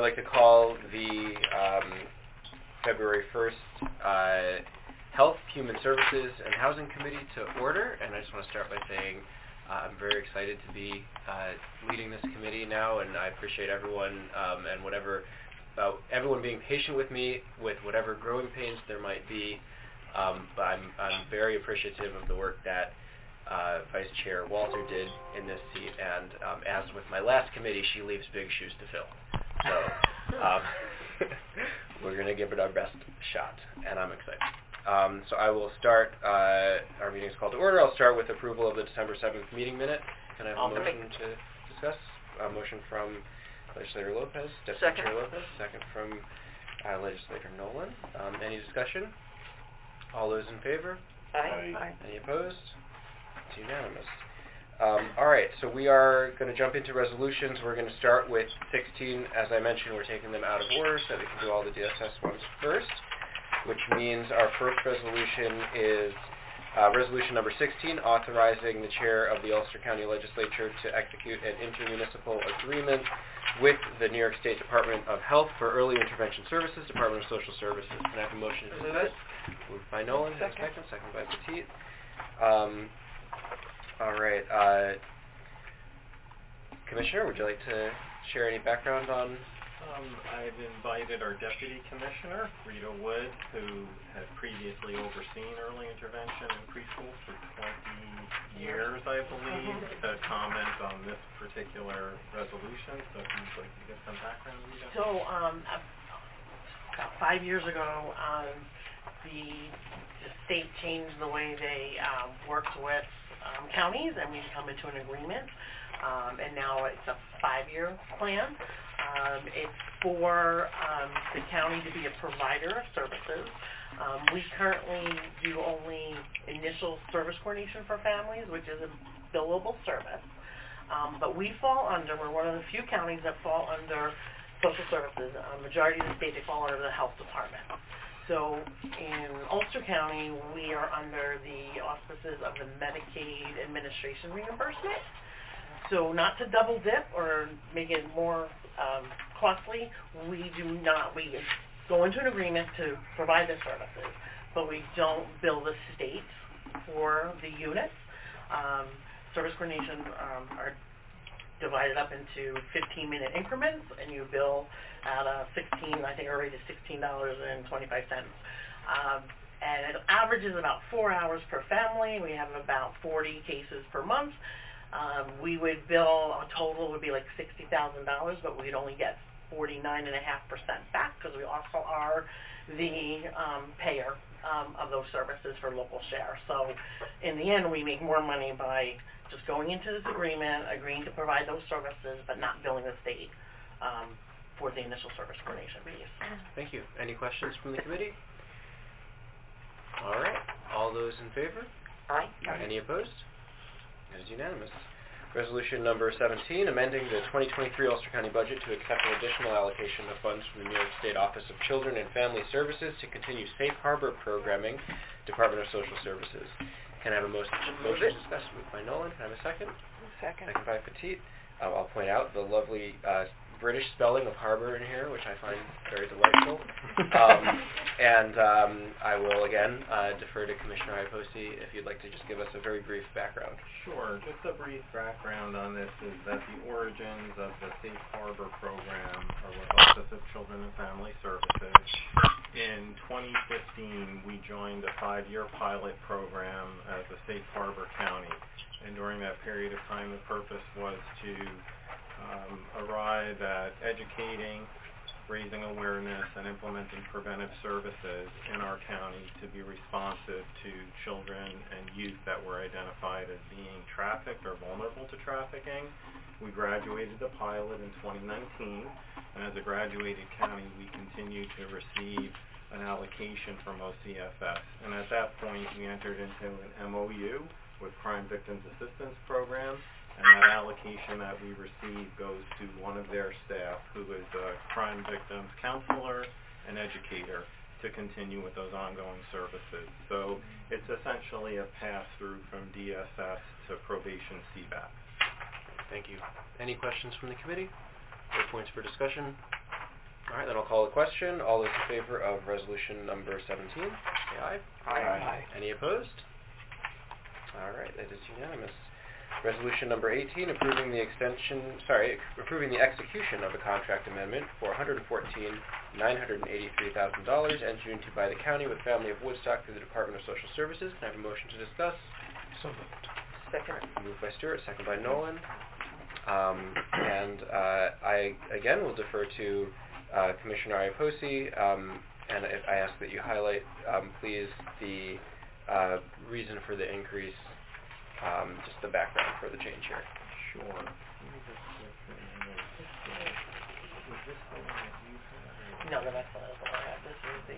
I'd like to call the February 1st Health, Human Services, and Housing Committee to order, and I just want to start by saying I'm very excited to be leading this committee now, and I appreciate everyone and everyone being patient with me with whatever growing pains there might be, but I'm very appreciative of the work that Vice Chair Walter did in this seat, and as with my last committee, she leaves big shoes to fill. So we're going to give it our best shot, and I'm excited. So I will start, our meeting is called to order. I'll start with approval of the December 7th meeting minute. Can I have a motion to discuss? A motion from Legislator Lopez, Deputy Chair Lopez, second from Legislator Nolan. Any discussion? All those in favor? Aye. Any opposed? It's unanimous. All right, so we are going to jump into resolutions. We're going to start with 16. As I mentioned, we're taking them out of order so that we can do all the DSS ones first, which means our first resolution is resolution number 16, authorizing the chair of the Ulster County Legislature to execute an intermunicipal agreement with the New York State Department of Health for Early Intervention Services, Department of Social Services. Can I have a motion to do this? Moved by Nolan, second by Petit. All right, Commissioner, would you like to share any background on? I've invited our Deputy Commissioner, Rita Wood, who had previously overseen early intervention in preschool for 20 years, I believe, to comment on this particular resolution. So if you'd like to give some background, Rita. So, about 5 years ago, the state changed the way they worked with counties, and we've come into an agreement, and now it's a 5-year plan. It's for the county to be a provider of services. We currently do only initial service coordination for families, which is a billable service. But we fall under, we're one of the few counties that fall under social services. Majority of the state, they fall under the health department. So in Ulster County, we are under the auspices of the Medicaid administration reimbursement. So not to double dip or make it more costly, we go into an agreement to provide the services, but we don't bill the state for the units. Service coordination are divided up into 15-minute increments, and you bill at our rate is $16.25. And it averages about 4 hours per family. We have about 40 cases per month. We would bill, a total would be like $60,000, but we'd only get 49.5% back because we also are the payer of those services for local share. So in the end, we make more money by just going into this agreement, agreeing to provide those services, but not billing the state for the initial service coordination piece. Thank you. Any questions from the committee? All right. All those in favor? Aye. Any opposed? It is unanimous. Resolution number 17, amending the 2023 Ulster County budget to accept an additional allocation of funds from the New York State Office of Children and Family Services to continue Safe Harbor programming, Department of Social Services. Can I have a motion to discuss? Moved by Nolan. Can I have a second? Second by Petit. I'll point out the lovely British spelling of harbor in here, which I find very delightful. And I will again defer to Commissioner Iposi if you'd like to just give us a very brief background. Sure. Just a brief background on this is that the origins of the Safe Harbor program are with Office of Children and Family Services. In 2015, we joined a 5-year pilot program as a Safe Harbor county. And during that period of time, the purpose was to arrive at educating, raising awareness, and implementing preventive services in our county to be responsive to children and youth that were identified as being trafficked or vulnerable to trafficking. We graduated the pilot in 2019, and as a graduated county, we continue to receive an allocation from OCFS. And at that point, we entered into an MOU with Crime Victims Assistance Program, and that allocation that we receive goes to one of their staff who is a crime victims counselor and educator to continue with those ongoing services. So it's essentially a pass-through from DSS to probation CBAP. Thank you. Any questions from the committee? Or points for discussion? All right, then I'll call the question. All those in favor of resolution number 17, say aye. Aye. Any opposed? All right, that is unanimous. Resolution number 18, approving the execution of a contract amendment for $114,983,000 entered into by the county with Family of Woodstock through the Department of Social Services. Can I have a motion to discuss? So moved. Second. Moved by Stuart, second by Nolan. I again will defer to Commissioner Iapoce, and I ask that you highlight, please, the reason for the increase, just the background for the change here. Sure. Let me just look for a minute. Is this the one that you had? No, that's what I had. This is the,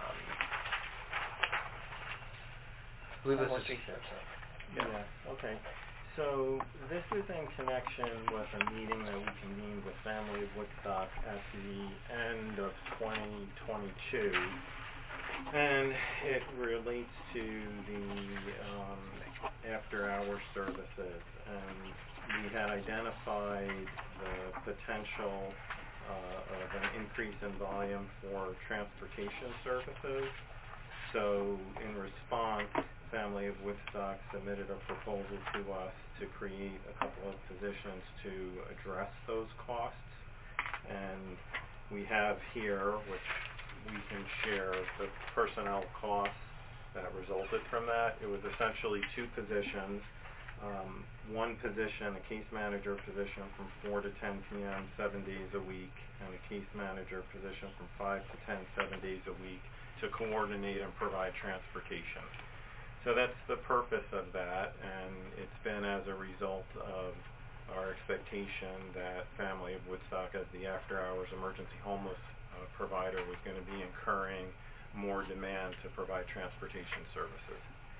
I believe this is Yeah, okay. So this is in connection with a meeting that we convened with Family of Woodstock at the end of 2022, and it relates to the after-hour services. And we had identified the potential of an increase in volume for transportation services. So in response, Family of Woodstock submitted a proposal to us to create a couple of positions to address those costs. And we have here, which we can share, the personnel costs that resulted from that. It was essentially two positions. One position, a case manager position from 4 to 10 p.m. 7 days a week, and a case manager position from 5 to 10 7 days a week to coordinate and provide transportation. So that's the purpose of that, and it's been as a result of our expectation that Family of Woodstock, as the after-hours emergency homeless provider, was going to be incurring more demand to provide transportation services.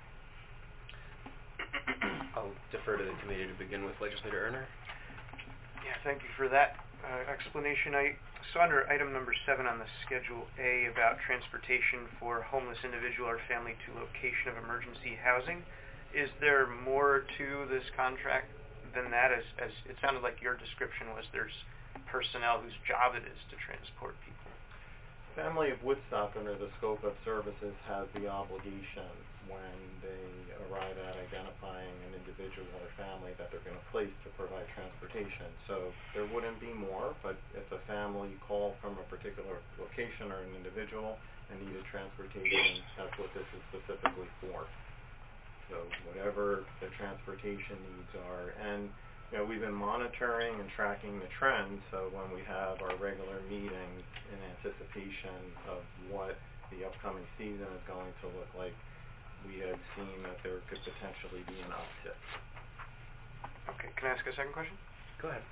I'll defer to the committee to begin with. Legislator Erner. Yeah, thank you for that explanation. I saw under item number 7 on the Schedule A about transportation for homeless individual or family to location of emergency housing. Is there more to this contract than that? As it sounded like your description was there's personnel whose job it is to transport people. Family of Woodstock, under the scope of services, has the obligation when they arrive at identifying an individual or family that they're going to place to provide transportation. So there wouldn't be more, but if a family called from a particular location or an individual and needed transportation, that's what this is specifically for. So whatever the transportation needs are. And we've been monitoring and tracking the trends, so when we have our regular meetings in anticipation of what the upcoming season is going to look like, we have seen that there could potentially be an uptick. Okay, can I ask a second question? Go ahead.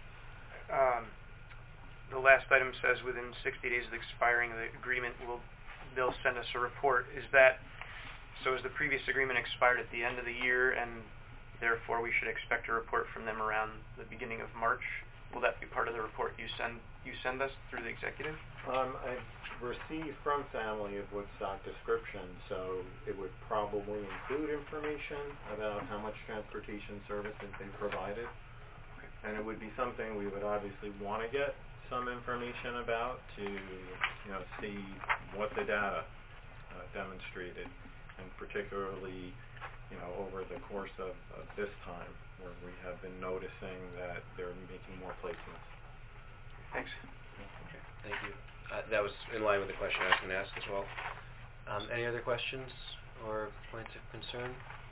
The last item says within 60 days of expiring the agreement, they'll send us a report. Is the previous agreement expired at the end of the year, and therefore we should expect a report from them around the beginning of March? Will that be part of the report you send us through the executive? I've received from Family of Woodstock description, so it would probably include information about how much transportation services they provided. Okay. And it would be something we would obviously want to get some information about to see what the data demonstrated, and particularly over the course of this time, where we have been noticing that they're making more placements. Thanks. Okay, thank you. That was in line with the question I was going to ask as well. Any other questions or points of concern?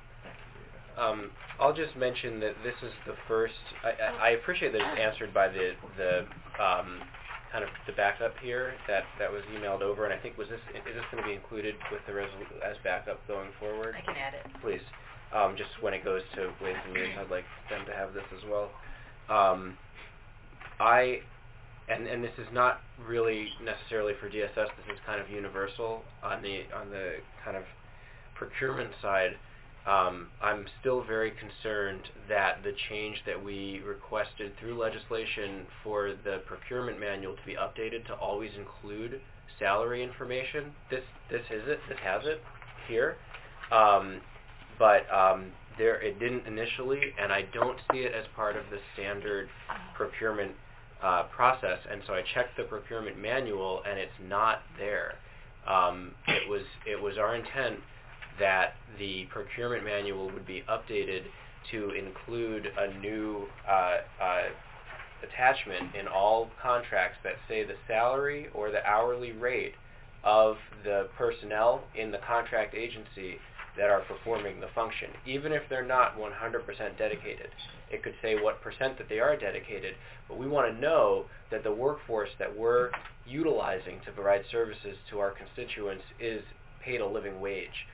I'll just mention that this is the first. I appreciate that it's answered by the kind of the backup here that was emailed over, and I think is this going to be included with the as backup going forward? I can add it. Please, just when it goes to Ways and Means, I'd like them to have this as well. And this is not really necessarily for DSS. This is kind of universal on the kind of procurement side. I'm still very concerned that the change that we requested through legislation for the procurement manual to be updated to always include salary information. This has it here, but it didn't initially, and I don't see it as part of the standard procurement process, and so I checked the procurement manual, and it's not there. It was our intent that the procurement manual would be updated to include a new attachment in all contracts that say the salary or the hourly rate of the personnel in the contract agency that are performing the function, even if they're not 100% dedicated. It could say what percent that they are dedicated, but we want to know that the workforce that we're utilizing to provide services to our constituents is paid a living wage.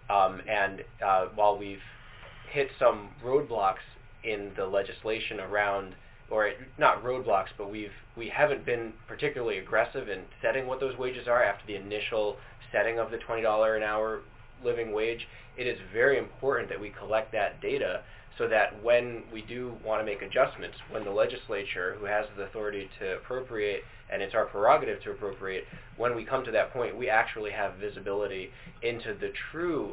While we've hit some roadblocks in the legislation around, or not roadblocks, but we haven't been particularly aggressive in setting what those wages are after the initial setting of the $20 an hour living wage. It is very important that we collect that data so that when we do want to make adjustments, when the legislature, who has the authority to appropriate, and it's our prerogative to appropriate, when we come to that point, we actually have visibility into the true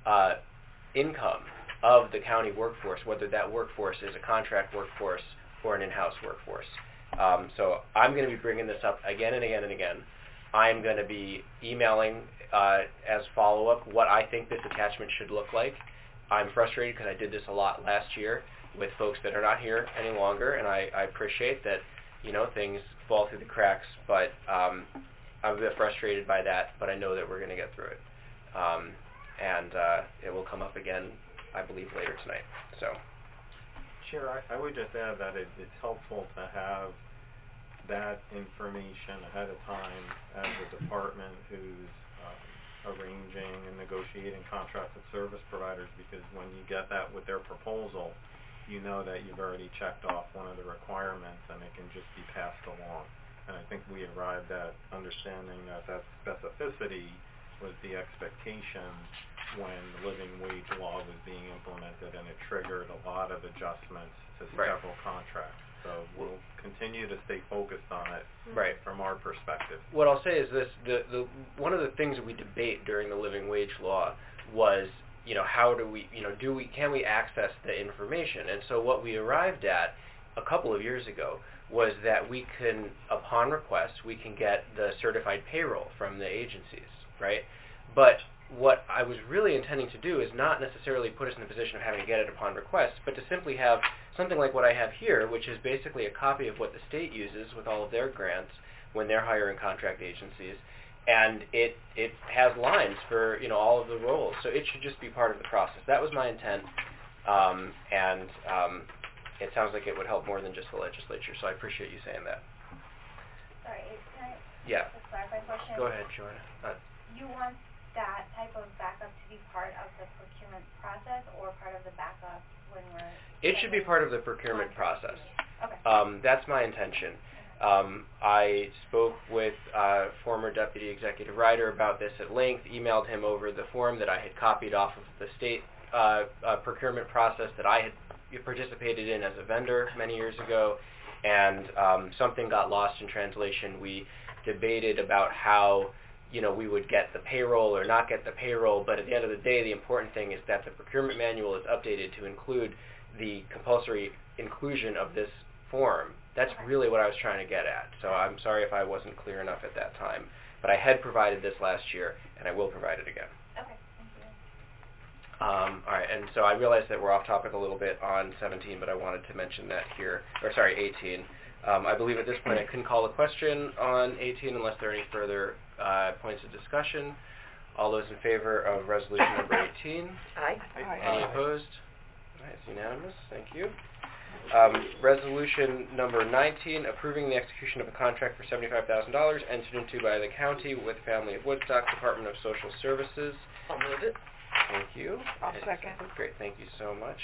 income of the county workforce, whether that workforce is a contract workforce or an in-house workforce. So I'm going to be bringing this up again and again and again. I'm going to be emailing as follow-up what I think this attachment should look like. I'm frustrated because I did this a lot last year with folks that are not here any longer, and I appreciate that, things fall through the cracks, but I'm a bit frustrated by that, but I know that we're going to get through it. And it will come up again, I believe, later tonight. So, Chair, I would just add that it's helpful to have that information ahead of time as a department who's arranging and negotiating contracts with service providers, because when you get that with their proposal, you know that you've already checked off one of the requirements and it can just be passed along. And I think we arrived at understanding that specificity was the expectation when the living wage law was being implemented, and it triggered a lot of adjustments to several contracts. So we'll continue to stay focused on it from our perspective. What I'll say is this: the one of the things that we debate during the living wage law was, how do we, can we access the information? And so what we arrived at a couple of years ago was that we can, upon request, we can get the certified payroll from the agencies, right? But what I was really intending to do is not necessarily put us in the position of having to get it upon request, but to simply have something like what I have here, which is basically a copy of what the state uses with all of their grants when they're hiring contract agencies, and it has lines for all of the roles, so it should just be part of the process. That was my intent, and it sounds like it would help more than just the legislature, so I appreciate you saying that. Sorry, can I Yeah. just clarify a question? Go ahead, Joanna. You want that type of backup to be part of the procurement process or part of the backup when we're... It should be part of the procurement process. Okay. That's my intention. I spoke with former Deputy Executive Writer about this at length, emailed him over the form that I had copied off of the state procurement process that I had participated in as a vendor many years ago, and something got lost in translation. We debated about how we would get the payroll or not get the payroll, but at the end of the day, the important thing is that the procurement manual is updated to include the compulsory inclusion of this form. That's really what I was trying to get at, so I'm sorry if I wasn't clear enough at that time. But I had provided this last year, and I will provide it again. Okay, thank you. All right, and so I realize that we're off topic a little bit on 17, but I wanted to mention that here, 18. I believe at this point I can call a question on 18 unless there are any further points of discussion. All those in favor of resolution number 18? Aye. Any opposed? All right, it's unanimous. Thank you. Resolution number 19, approving the execution of a contract for $75,000 entered into by the county with Family of Woodstock Department of Social Services. I'll move it. Thank you. I'll second. Great, thank you so much.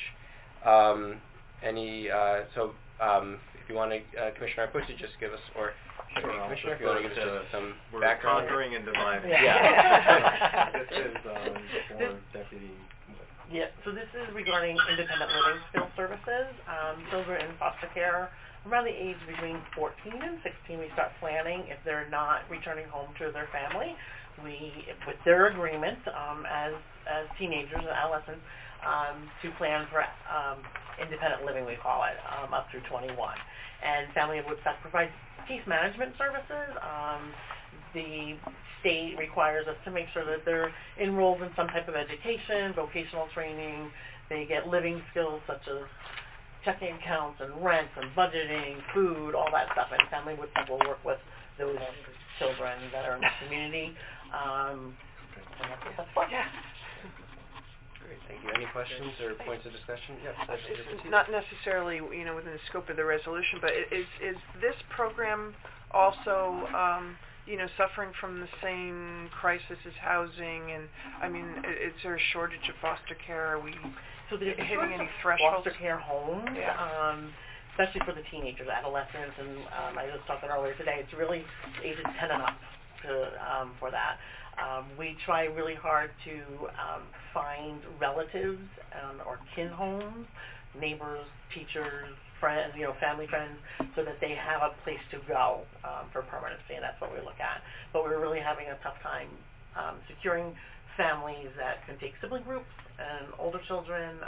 If you want to, Commissioner Arpucci, just give us, or Commissioner, if you want to give us just some background. We're conquering and dividing. Yeah. This is for Deputy. Yeah, so this is regarding independent living skills services. Children in foster care around the age between 14 and 16, we start planning if they're not returning home to their family. We, with their agreement, as teenagers and adolescents, to plan for independent living, we call it, up through 21. And Family of Woodstock provides case management services. The state requires us to make sure that they're enrolled in some type of education, vocational training. They get living skills such as checking accounts and rents and budgeting, food, all that stuff. And Family of Woodstock will work with those children that are in the community. And that's fun. Yeah. Great, thank you. Any questions or points of discussion? Yes, It's not necessarily, within the scope of the resolution, but is this program also, suffering from the same crisis as housing? And, is there a shortage of foster care? Are we hitting any thresholds? Foster care homes, especially for the teenagers, adolescents, and I was talking earlier today, it's really ages 10 and up for that. We try really hard to find relatives or kin homes, neighbors, teachers, friends, family friends, so that they have a place to go for permanency, and that's what we look at. But we're really having a tough time securing families that can take sibling groups and older children.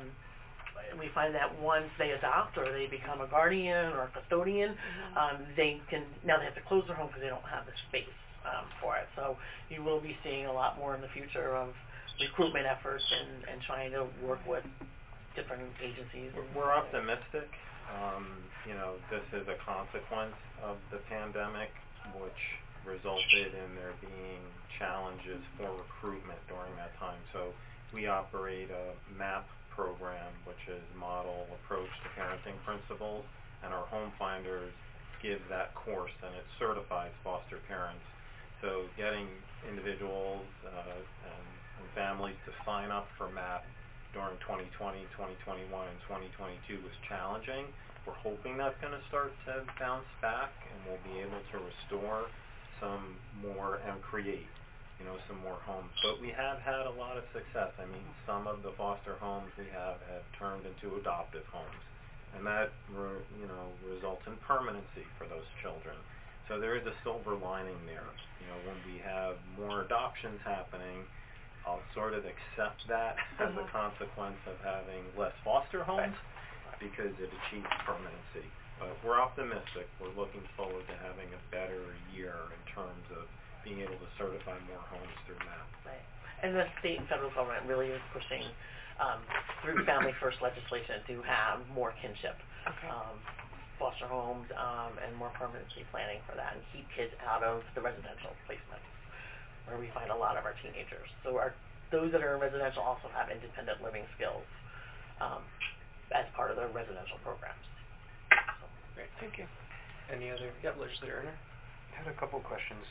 We find that once they adopt or they become a guardian or a custodian, they have to close their home because they don't have the space for it. So you will be seeing a lot more in the future of recruitment efforts and trying to work with different agencies. We're optimistic. This is a consequence of the pandemic, which resulted in there being challenges for recruitment during that time. So we operate a MAP program, which is Model Approach to Parenting Principles, and our home finders give that course, and it certifies foster parents. So getting individuals and families to sign up for MAP during 2020, 2021, and 2022 was challenging. We're hoping that's going to start to bounce back, and we'll be able to restore some more and create, some more homes. But we have had a lot of success. Some of the foster homes we have turned into adoptive homes, and that results in permanency for those children. So there is a silver lining there. When we have more adoptions happening, I'll sort of accept that as a consequence of having less foster homes because it achieves permanency. But we're optimistic. We're looking forward to having a better year in terms of being able to certify more homes through MAP. Right. And the state and federal government really is pushing through Family First legislation to have more kinship. Foster homes and more permanency planning for that, and keep kids out of the residential placements where we find a lot of our teenagers. So those that are in residential also have independent living skills as part of their residential programs. So, great, thank you. Any other? Legislator Erner? I had a couple questions.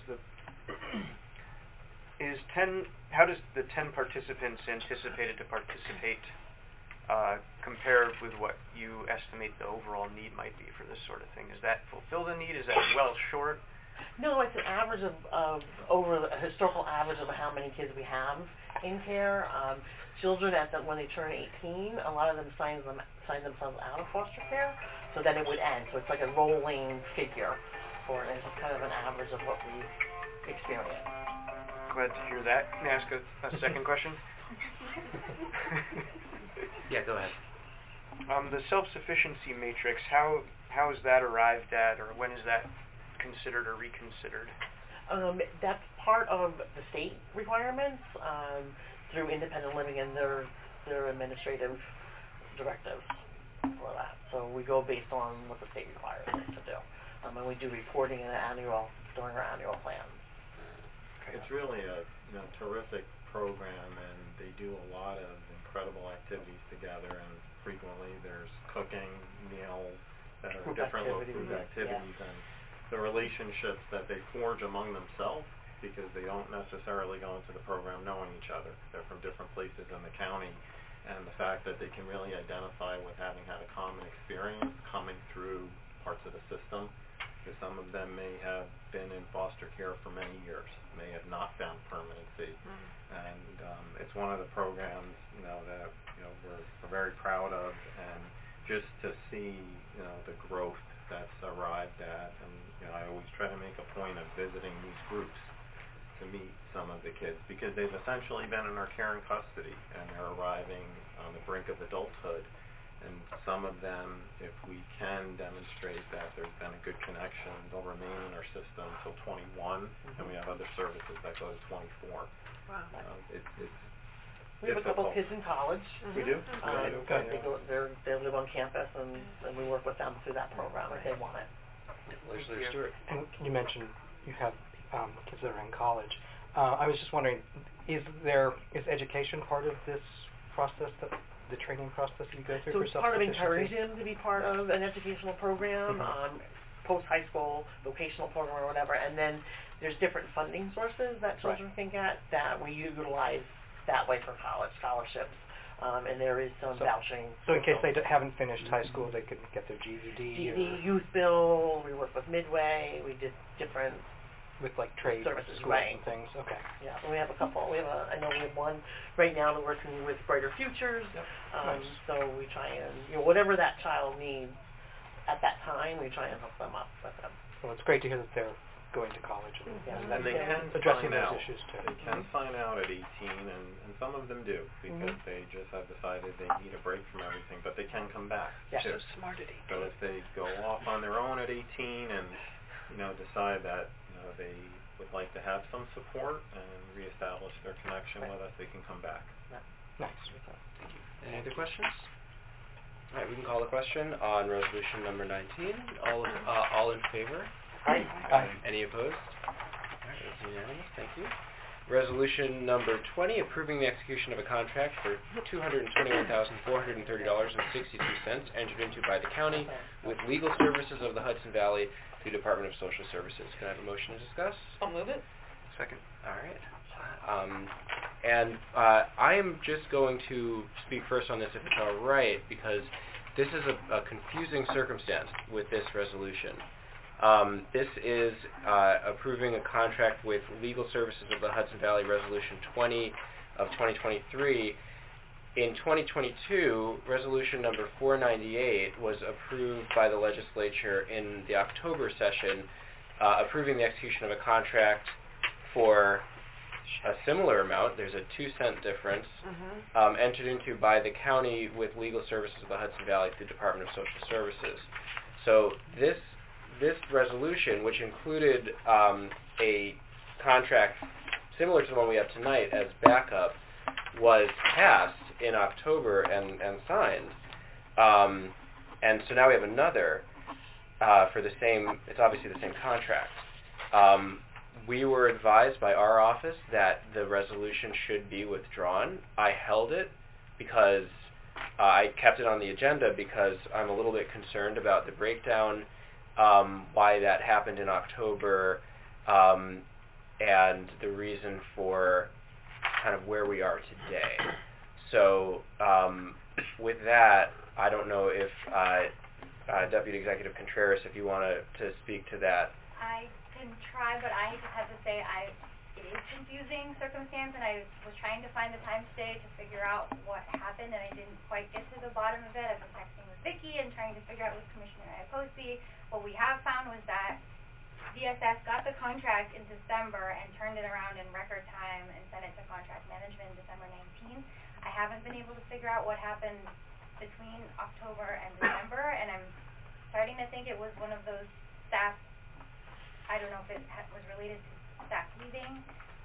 How does the 10 participants anticipated to participate compare with what you estimate the overall need might be for this sort of thing? Does that fulfill the need? Is that well short? No, it's an average of over a historical average of how many kids we have in care. Children when they turn 18, a lot of them sign themselves out of foster care, so then it would end. So it's like a rolling figure for it. It's kind of an average of what we experience. Glad to hear that. Can I ask a second question? Yeah, go ahead. The self-sufficiency matrix, how is that arrived at, or when is that considered or reconsidered? That's part of the state requirements through independent living and their administrative directives for that. So we go based on what the state requires us to do. And we do reporting during our annual plans. It's really a terrific program, and they do a lot of incredible activities together, and frequently there's cooking, meals that are Group different activities, group activities, and the relationships that they forge among themselves, because they don't necessarily go into the program knowing each other. They're from different places in the county, and the fact that they can really identify with having had a common experience coming through parts of the system, because some of them may have been in foster care for many years, may have not found permanency, and it's one of the programs that we're very proud of, and just to see the growth that's arrived at, and I always try to make a point of visiting these groups, to meet some of the kids because they've essentially been in our care and custody and they're arriving on the brink of adulthood. And some of them, if we can demonstrate that there's been a good connection, they'll remain in our system until 21, and we have other services that go to 24. Wow. It's We have a couple kids in college. We do? They live on campus, and we work with them through that program if they want it. Legislator Stewart. And you mentioned you have kids that are in college. I was just wondering, is education part of this process, the training process you go through So for it's part of self-sufficiency? encouraging them to be part of an educational program, post-high school, vocational program or whatever, and then there's different funding sources that children can get that we utilize that way for college scholarships, and there is some vouchering. So in case they haven't finished high school, they could get their GED GED, Youth Bill, we work with Midway, we did different with like trade services, schools right. and things. Okay. Yeah, we have a couple. I know we have one right now that working with Brighter Futures. Yep. Nice. So we try and whatever that child needs at that time, we try and hook them up with them. Well, it's great to hear that they're going to college And they can addressing find those out. issues too. They can find out at 18, and some of them do because they just have decided they need a break from everything, but they can come back too. Smart at 18. So if they go off on their own at 18 and decide that they would like to have some support and reestablish their connection with us, they can come back. Nice. Any other questions? All right, we can call the question on resolution number 19. All in favor? Aye. Any opposed? All right, that's unanimous. Thank you. Resolution number 20, approving the execution of a contract for $221,430.62 entered into by the county with legal services of the Hudson Valley through Department of Social Services. Can I have a motion to discuss? I'll move it. Second. All right. I am just going to speak first on this, if it's all right, because this is a confusing circumstance with this resolution. This is approving a contract with Legal Services of the Hudson Valley, Resolution 20 of 2023. In 2022, Resolution number 498 was approved by the legislature in the October session, approving the execution of a contract for a similar amount. There's a 2-cent difference, entered into by the county with Legal Services of the Hudson Valley through the Department of Social Services. So this resolution, which included a contract similar to the one we have tonight as backup, was passed in October and signed. And so now we have another for the same, it's obviously the same contract. We were advised by our office that the resolution should be withdrawn. I held it because I kept it on the agenda because I'm a little bit concerned about the breakdown, why that happened in October, and the reason for kind of where we are today. So with that, I don't know if Deputy Executive Contreras, if you want to speak to that. I can try, but I just have to say it is confusing circumstance, and I was trying to find the time today to figure out what happened, and I didn't quite get to the bottom of it. I've been texting with Vicki and trying to figure out with Commissioner Iapoce. What we have found was that DSS got the contract in December and turned it around in record time and sent it to contract management December 19th. I haven't been able to figure out what happened between October and December, and I'm starting to think it was one of those staff, I don't know if it was related to staff leaving.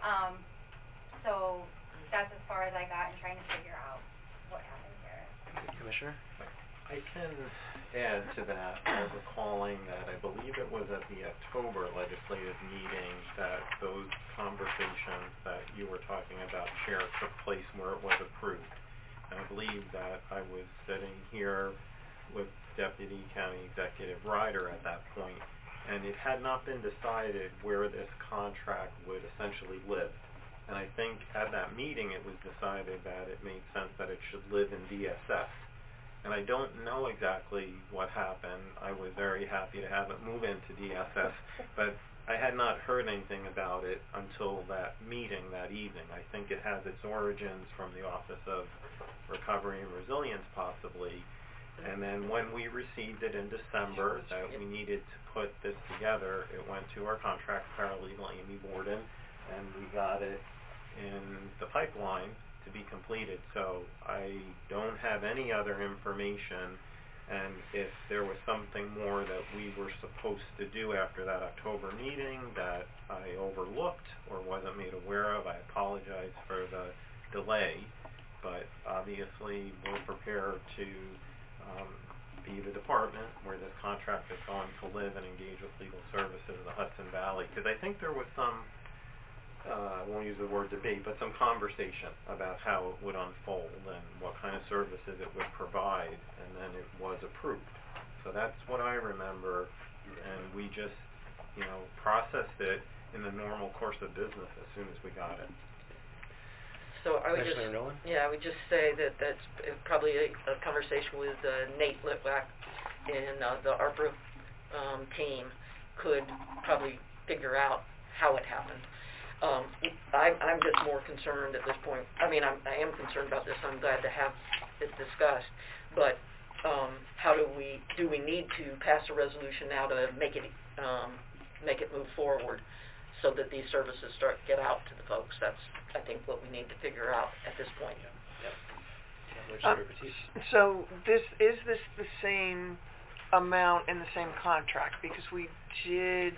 So that's as far as I got in trying to figure out what happened here. Commissioner? I can add to that by recalling that I believe it was at the October legislative meeting that those conversations that you were talking about, Chair, took place where it was approved. And I believe that I was sitting here with Deputy County Executive Ryder at that point, and it had not been decided where this contract would essentially live. And I think at that meeting it was decided that it made sense that it should live in DSS. And I don't know exactly what happened. I was very happy to have it move into DSS, but I had not heard anything about it until that meeting that evening. I think it has its origins from the Office of Recovery and Resilience, possibly. And then when we received it in December that we needed to put this together, it went to our contract paralegal, Amy Borden, and we got it in the pipeline to be completed. So I don't have any other information, and if there was something more that we were supposed to do after that October meeting that I overlooked or wasn't made aware of, I apologize for the delay, but obviously we're prepared to be the department where this contract is going to live and engage with legal services of the Hudson Valley, because I think there was some, I won't use the word debate, but some conversation about how it would unfold and what kind of services it would provide, and then it was approved. So that's what I remember, and we just, processed it in the normal course of business as soon as we got it. So I would just, Commissioner Nolan? I would just say that that's probably a conversation with Nate Litwack and the ARPA team could probably figure out how it happened. I'm just more concerned at this point. I mean, I am concerned about this. I'm glad to have it discussed, but how do we need to pass a resolution now to make it move forward, so that these services get out to the folks? That's, I think, what we need to figure out at this point. So is this the same amount in the same contract? Because we did,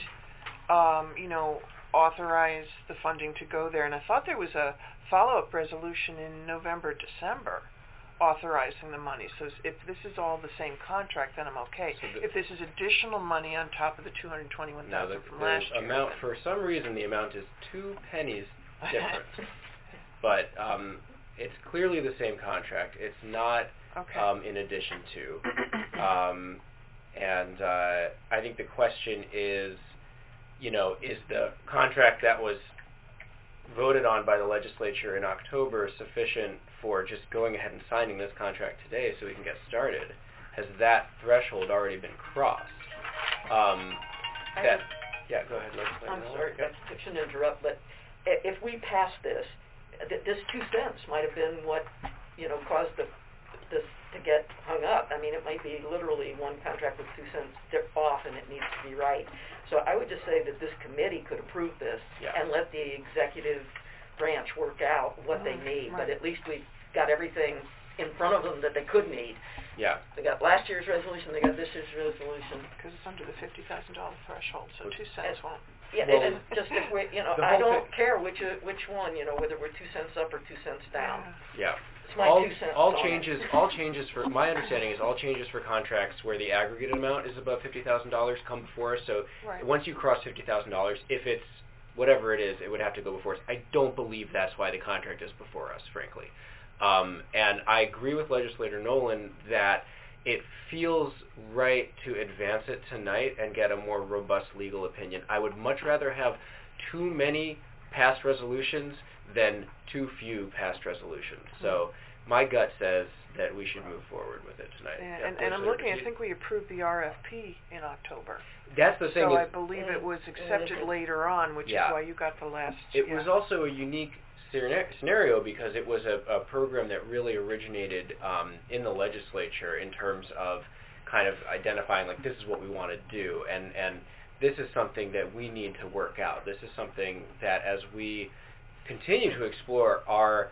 authorize the funding to go there, and I thought there was a follow-up resolution in November, December, authorizing the money. So if this is all the same contract, then I'm okay. So if this is additional money on top of the $221,000 from last year, amount, for some reason, the amount is 2 pennies different. But it's clearly the same contract. It's not in addition to. And I think the question is, is the contract that was voted on by the legislature in October sufficient for just going ahead and signing this contract today so we can get started? Has that threshold already been crossed? Yeah, go ahead. I'm sorry, I shouldn't interrupt, but if we pass this, this 2 cents might have been what caused this to get hung up. I mean, it might be literally one contract with 2 cents off, and it needs to be right. So I would just say that this committee could approve this and let the executive branch work out what they need. But at least we've got everything in front of them that they could need. Yeah. They got last year's resolution. They got this year's resolution. Because it's under the $50,000 threshold, so 2 cents won't. Yeah, well, and just if we, I don't care which one, whether we're 2 cents up or 2 cents down. Yeah. It's my 2 cents. All changes for my understanding is all changes for contracts where the aggregate amount is above $50,000 come before us. So once you cross $50,000, if it's whatever it is, it would have to go before us. I don't believe that's why the contract is before us, frankly. And I agree with Legislator Nolan that it feels right to advance it tonight and get a more robust legal opinion. I would much rather have too many passed resolutions than too few passed resolutions. So my gut says that we should move forward with it tonight. And I'm looking, I think we approved the RFP in October. That's the thing. So I believe it was accepted later on, which is why you got the last. It was also a unique scenario because it was a program that really originated in the legislature in terms of kind of identifying, like, this is what we want to do, and this is something that we need to work out. This is something that, as we continue to explore our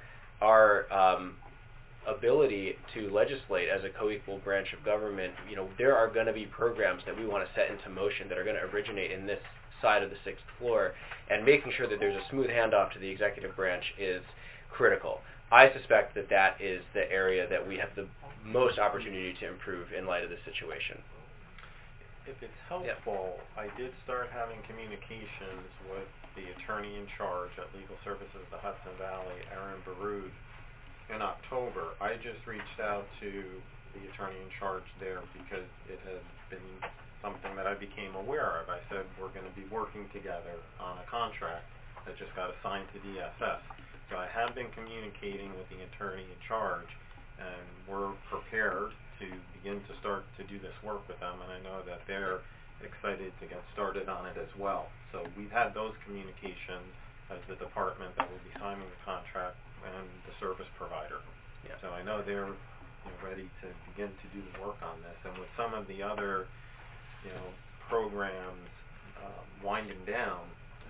ability to legislate as a co-equal branch of government, there are going to be programs that we want to set into motion that are going to originate in this side of the 6th floor, and making sure that there's a smooth handoff to the executive branch is critical. I suspect that that is the area that we have the most opportunity to improve in light of the situation. If it's helpful, I did start having communications with the attorney in charge at Legal Services of the Hudson Valley, Aaron Baroud, in October. I just reached out to the attorney in charge there because it had been something that I became aware of. I said, we're going to be working together on a contract that just got assigned to DSS. So I have been communicating with the attorney in charge, and we're prepared to begin to start to do this work with them, and I know that they're excited to get started on it as well. So we've had those communications as the department that will be signing the contract and the service provider. Yeah. So I know they're ready to begin to do the work on this, and with some of the other programs winding down, and the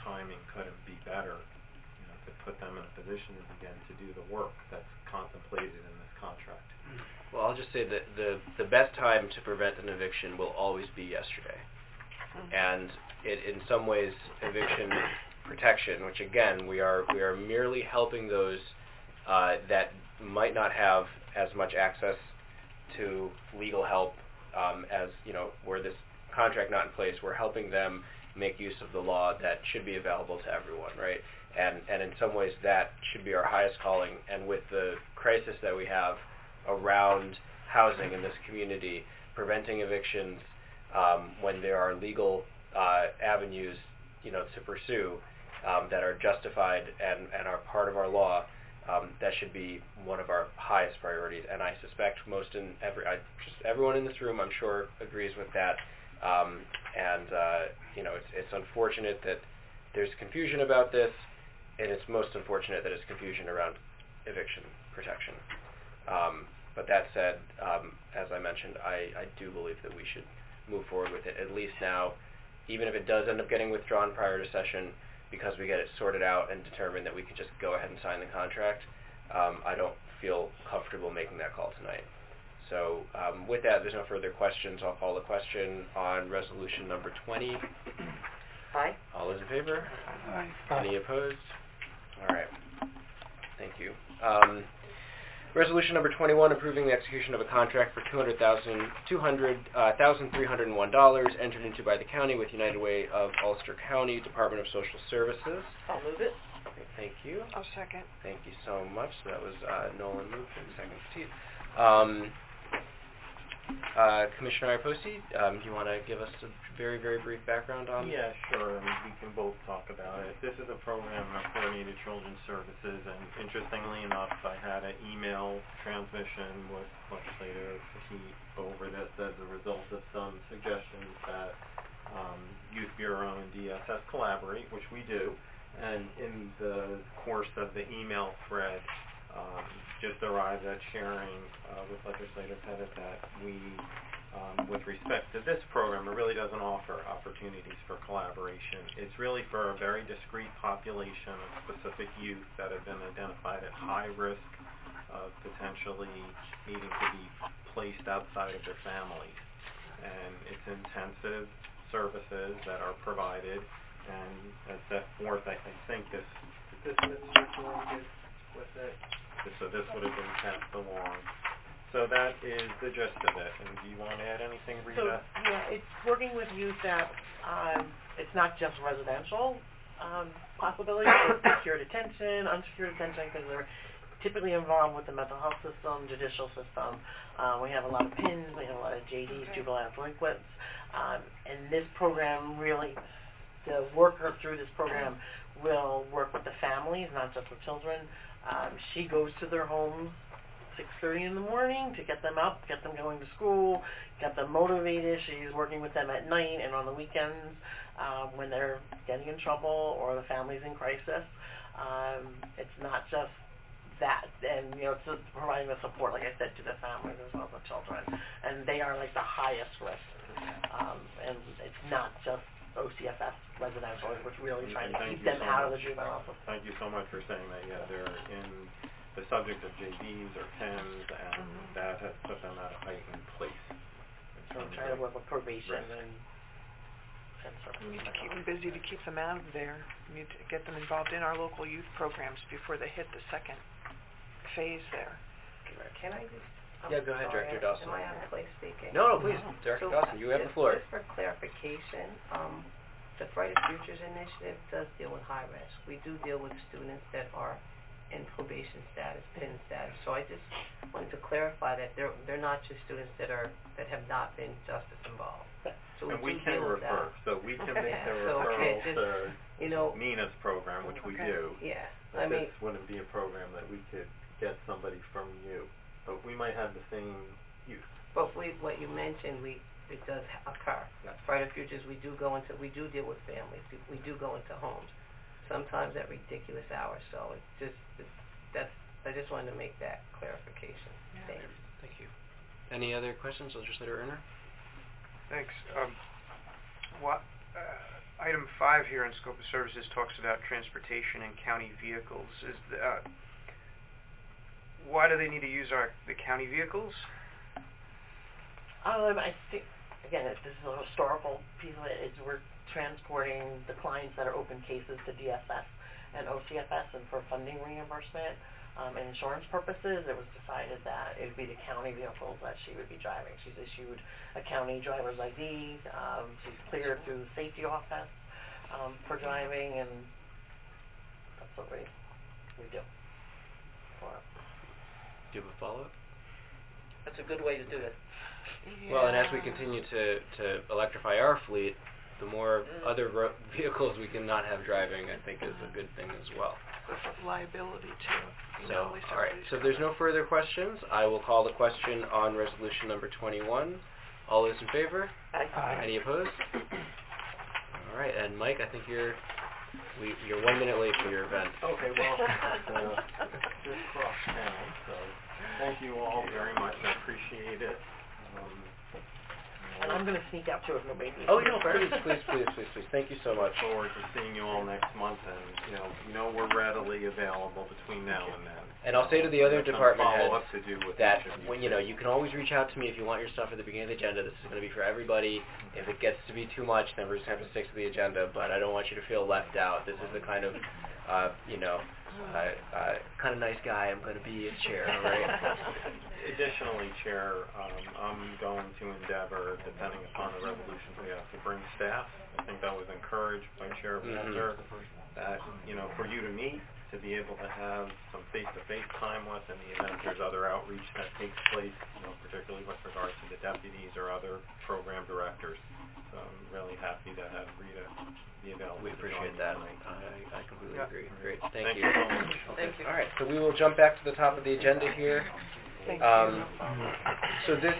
timing couldn't be better, to put them in a position again to do the work that's contemplated in this contract. Well, I'll just say that the best time to prevent an eviction will always be yesterday. And in some ways, eviction protection, which again, we are merely helping those that might not have as much access to legal help as, were this contract not in place, we're helping them make use of the law that should be available to everyone, right? And in some ways that should be our highest calling. And with the crisis that we have around housing in this community, preventing evictions when there are legal avenues, to pursue that are justified and are part of our law, that should be one of our highest priorities. And I suspect everyone in this room, I'm sure, agrees with that. It's unfortunate that there's confusion about this, and it's most unfortunate that it's confusion around eviction protection. But that said, as I mentioned, I do believe that we should move forward with it, at least now, even if it does end up getting withdrawn prior to session, because we get it sorted out and determined that we could just go ahead and sign the contract. I don't feel comfortable making that call tonight. So with that, there's no further questions. I'll call the question on resolution number 20. Aye. All those in favor? Aye. Any opposed? All right. Thank you. Resolution number 21, approving the execution of a contract for $200,301 entered into by the county with United Way of Ulster County Department of Social Services. I'll move it. Okay, thank you. I'll second. Thank you so much. So that was Nolan moved and second Steve. Commissioner Iapose, do you want to give us a very, very brief background on? Yeah, sure. We can both talk about it. This is a program of Coordinated Children's Services, and interestingly enough, I had an email transmission with Legislator Heat over this as a result of some suggestions that Youth Bureau and DSS collaborate, which we do. And in the course of the email thread, just arrived at sharing with Legislator Pettit that we, with respect to this program, it really doesn't offer opportunities for collaboration. It's really for a very discrete population of specific youth that have been identified at high risk of potentially needing to be placed outside of their families. And it's intensive services that are provided, and as set forth, I think this circulated with it. So this would have been passed along. So that is the gist of it. And do you want to add anything, Rita? It's working with youth that it's not just residential possibilities, but secure detention, unsecured detention, because they're typically involved with the mental health system, judicial system. We have a lot of PINs, we have a lot of JDs, juvenile delinquents, and this program really, the worker through this program will work with the families, not just with children. She goes to their homes 6:30 in the morning to get them up, get them going to school, get them motivated. She's working with them at night and on the weekends when they're getting in trouble or the family's in crisis. It's not just that, and it's providing the support, like I said, to the families as well as the children, and they are like the highest risk. And it's not just OCFS residential, which really trying to keep them out of the juvenile system. Thank you so much for saying that. Yeah, they're in the subject of JDs or PINs, and that has put them at a heightened place. So I'm trying to work with probation risk. and We need to keep them busy to keep them out of there. We need to get them involved in our local youth programs before they hit the second phase there. Can I just... Yeah, go ahead, sorry, Director Dawson. Am I on place speaking? No, please, Director Dawson, you have the floor. Just for clarification, the Friday Futures Initiative does deal with high risk. We do deal with students that are in probation status, PIN status. So I just wanted to clarify that they're not just students that have not been justice involved. So and we do can deal with refer, that. so we can make the So, referral just, to Nina's program, which we do. Yeah, But this wouldn't be a program that we could get somebody from you. But we might have the same youth. But what you mentioned, it does occur. Friday Futures, we do deal with families. We do go into homes, sometimes at ridiculous hours. So I just wanted to make that clarification. Yeah. Thank you. Any other questions, Legislator Erner? Thanks. Item item 5 here in scope of services talks about transportation and county vehicles. Why do they need to use the county vehicles? I think, again, this is a historical piece of it, is we're transporting the clients that are open cases to DSS and OCFS, and for funding reimbursement and insurance purposes, it was decided that it would be the county vehicles that she would be driving. She's issued a county driver's ID, she's cleared through the safety office for driving, and that's what we do for it. Do you have a follow-up? That's a good way to do it. Well, and as we continue to electrify our fleet, the more other vehicles we can not have driving, I think, is a good thing as well. Liability too. So, all right. So if there's no further questions, I will call the question on resolution number 21. All those in favor? Aye. Any opposed? All right. And Mike, I think you're 1 minute late for your event. Okay, well, just cross town, so thank you all very much. I appreciate it. And I'm going to sneak out too if nobody needs Oh, me. no, please. Thank you so much. Look forward to seeing you all next month, and we're readily available between now and then. And I'll say to the other department follow-up heads to do with that each of when you can always reach out to me if you want your stuff at the beginning of the agenda. This is going to be for everybody. If it gets to be too much, then we're just going to have to stick to the agenda. But I don't want you to feel left out. This is the kind of kind of nice guy I'm going to be as chair, all right? Additionally, Chair, I'm going to endeavor, depending upon the resolutions we have, to bring staff. I think that was encouraged by Chair Walter, that, for you to meet, to be able to have some face-to-face time with, in the event there's other outreach that takes place, particularly with regards to the deputies or other program directors. So I'm really happy to have Rita be available. We appreciate that. I completely agree. Great. Thank you. Thank you so much. Thank you. All right, so we will jump back to the top of the agenda here. Thank you. So this.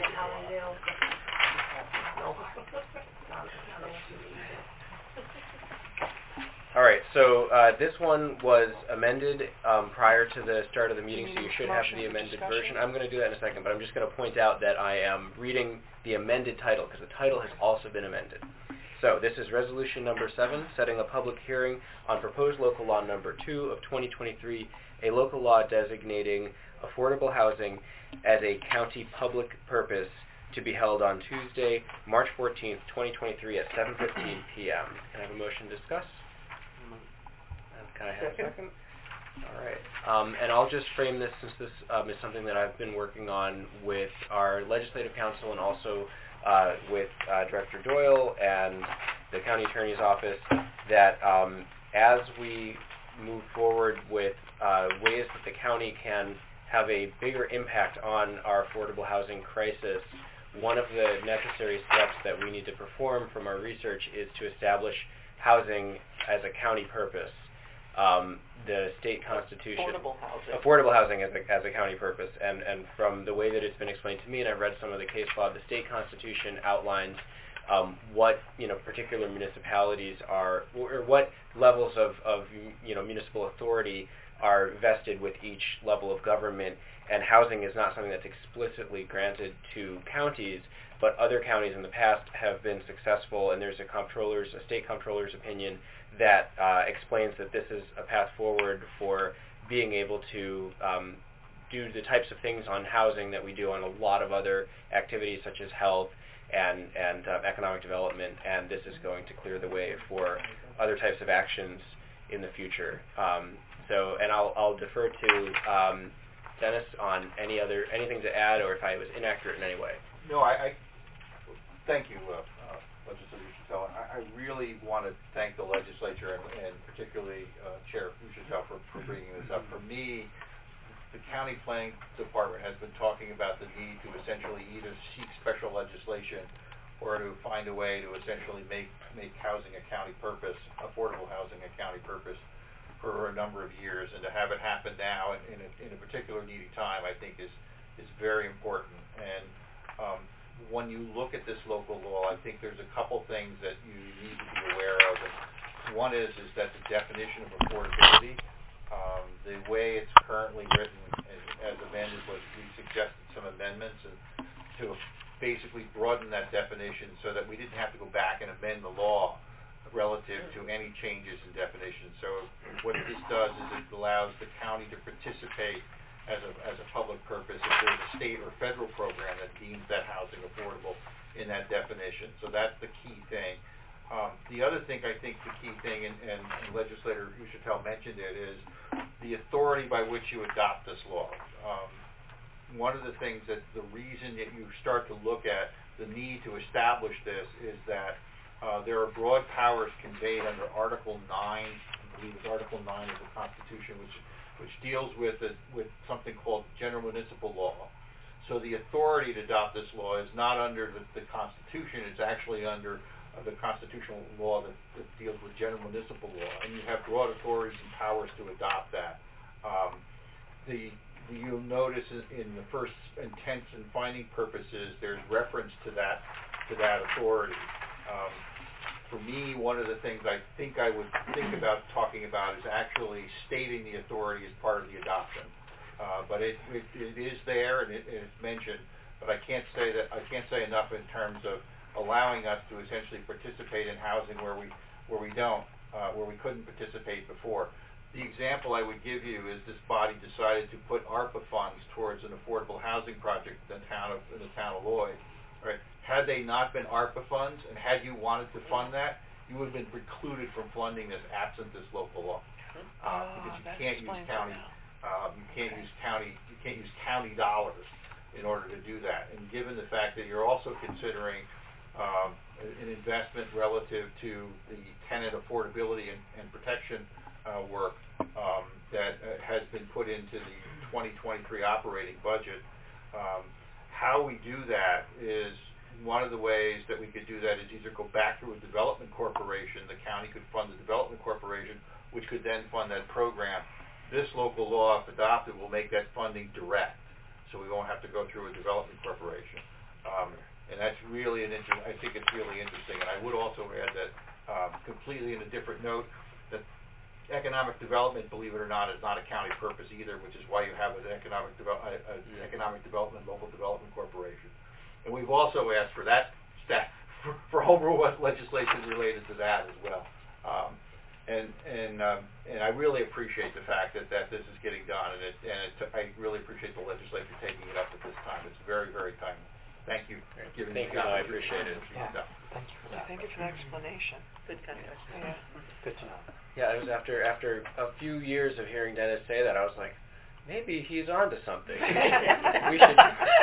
All right, so this one was amended prior to the start of the meeting, so you should have the amended version. I'm going to do that in a second, but I'm just going to point out that I am reading the amended title, because the title has also been amended. So this is Resolution Number 7, setting a public hearing on proposed local law number 2 of 2023, a local law designating affordable housing as a county public purpose, to be held on Tuesday, March 14th, 2023 at 7:15 p.m. Can I have a motion to discuss? Can I have a second? All right. And I'll just frame this, since this is something that I've been working on with our legislative council and also with Director Doyle and the county attorney's office, that as we move forward with ways that the county can have a bigger impact on our affordable housing crisis, one of the necessary steps that we need to perform from our research is to establish housing as a county purpose. The state constitution, affordable housing as a county purpose, and from the way that it's been explained to me, and I've read some of the case law, the state constitution outlines what particular municipalities are, or what levels of municipal authority are vested with each level of government, and housing is not something that's explicitly granted to counties, but other counties in the past have been successful, and there's a state comptroller's opinion that explains that this is a path forward for being able to do the types of things on housing that we do on a lot of other activities, such as health and economic development, and this is going to clear the way for other types of actions in the future. And I'll defer to Dennis on anything to add, or if I was inaccurate in any way. No, I thank you, Legislator Chattel. I really want to thank the legislature and particularly Chair Chattel for bringing this up. For me, the county planning department has been talking about the need to essentially either seek special legislation or to find a way to essentially make housing a county purpose, affordable housing a county purpose, for a number of years, and to have it happen now in a particular needy time, I think is very important. And when you look at this local law, I think there's a couple things that you need to be aware of. And one is that the definition of affordability, the way it's currently written as amended, was we suggested some amendments and to basically broaden that definition so that we didn't have to go back and amend the law relative to any changes in definitions. So what this does is it allows the county to participate as a public purpose if there's a state or federal program that deems that housing affordable in that definition. So that's the key thing. The other thing, I think the key thing, and Legislator Uchitel mentioned it, is the authority by which you adopt this law. One of the things that the reason that you start to look at the need to establish this is that there are broad powers conveyed under Article 9, I believe it's Article 9 of the Constitution, which deals with something called general municipal law. So the authority to adopt this law is not under the Constitution, it's actually under the constitutional law that deals with general municipal law, and you have broad authorities and powers to adopt that. You'll notice in the first intents and finding purposes, there's reference to that authority. For me, one of the things I think I would think about talking about is actually stating the authority as part of the adoption. But it is there and it's mentioned, but I can't say enough in terms of allowing us to essentially participate in housing where we couldn't participate before. The example I would give you is this body decided to put ARPA funds towards an affordable housing project in the town of Lloyd. Right? Had they not been ARPA funds, and had you wanted to fund that, you would have been precluded from funding this absent this local law, because you can't use county. You can't use county dollars in order to do that. And given the fact that you're also considering an investment relative to the tenant affordability and protection work that has been put into the 2023 operating budget. How we do that is one of the ways that we could do that is either go back through a development corporation, the county could fund the development corporation, which could then fund that program. This local law, if adopted, will make that funding direct, so we won't have to go through a development corporation. And that's really I think it's really interesting. And I would also add that, completely in a different note, that economic development, believe it or not, is not a county purpose either, which is why you have an economic development, local development corporation. And we've also asked for that for home rule legislation related to that as well. And I really appreciate the fact that this is getting done, I really appreciate the legislature taking it up at this time. It's very, very timely. Thank you. Thank you. I appreciate it. Yeah. Thank you for that. Thank you for the explanation. Good context. Yeah. Good to know. Yeah, it was after a few years of hearing Dennis say that, I was like, maybe he's on to something. We should.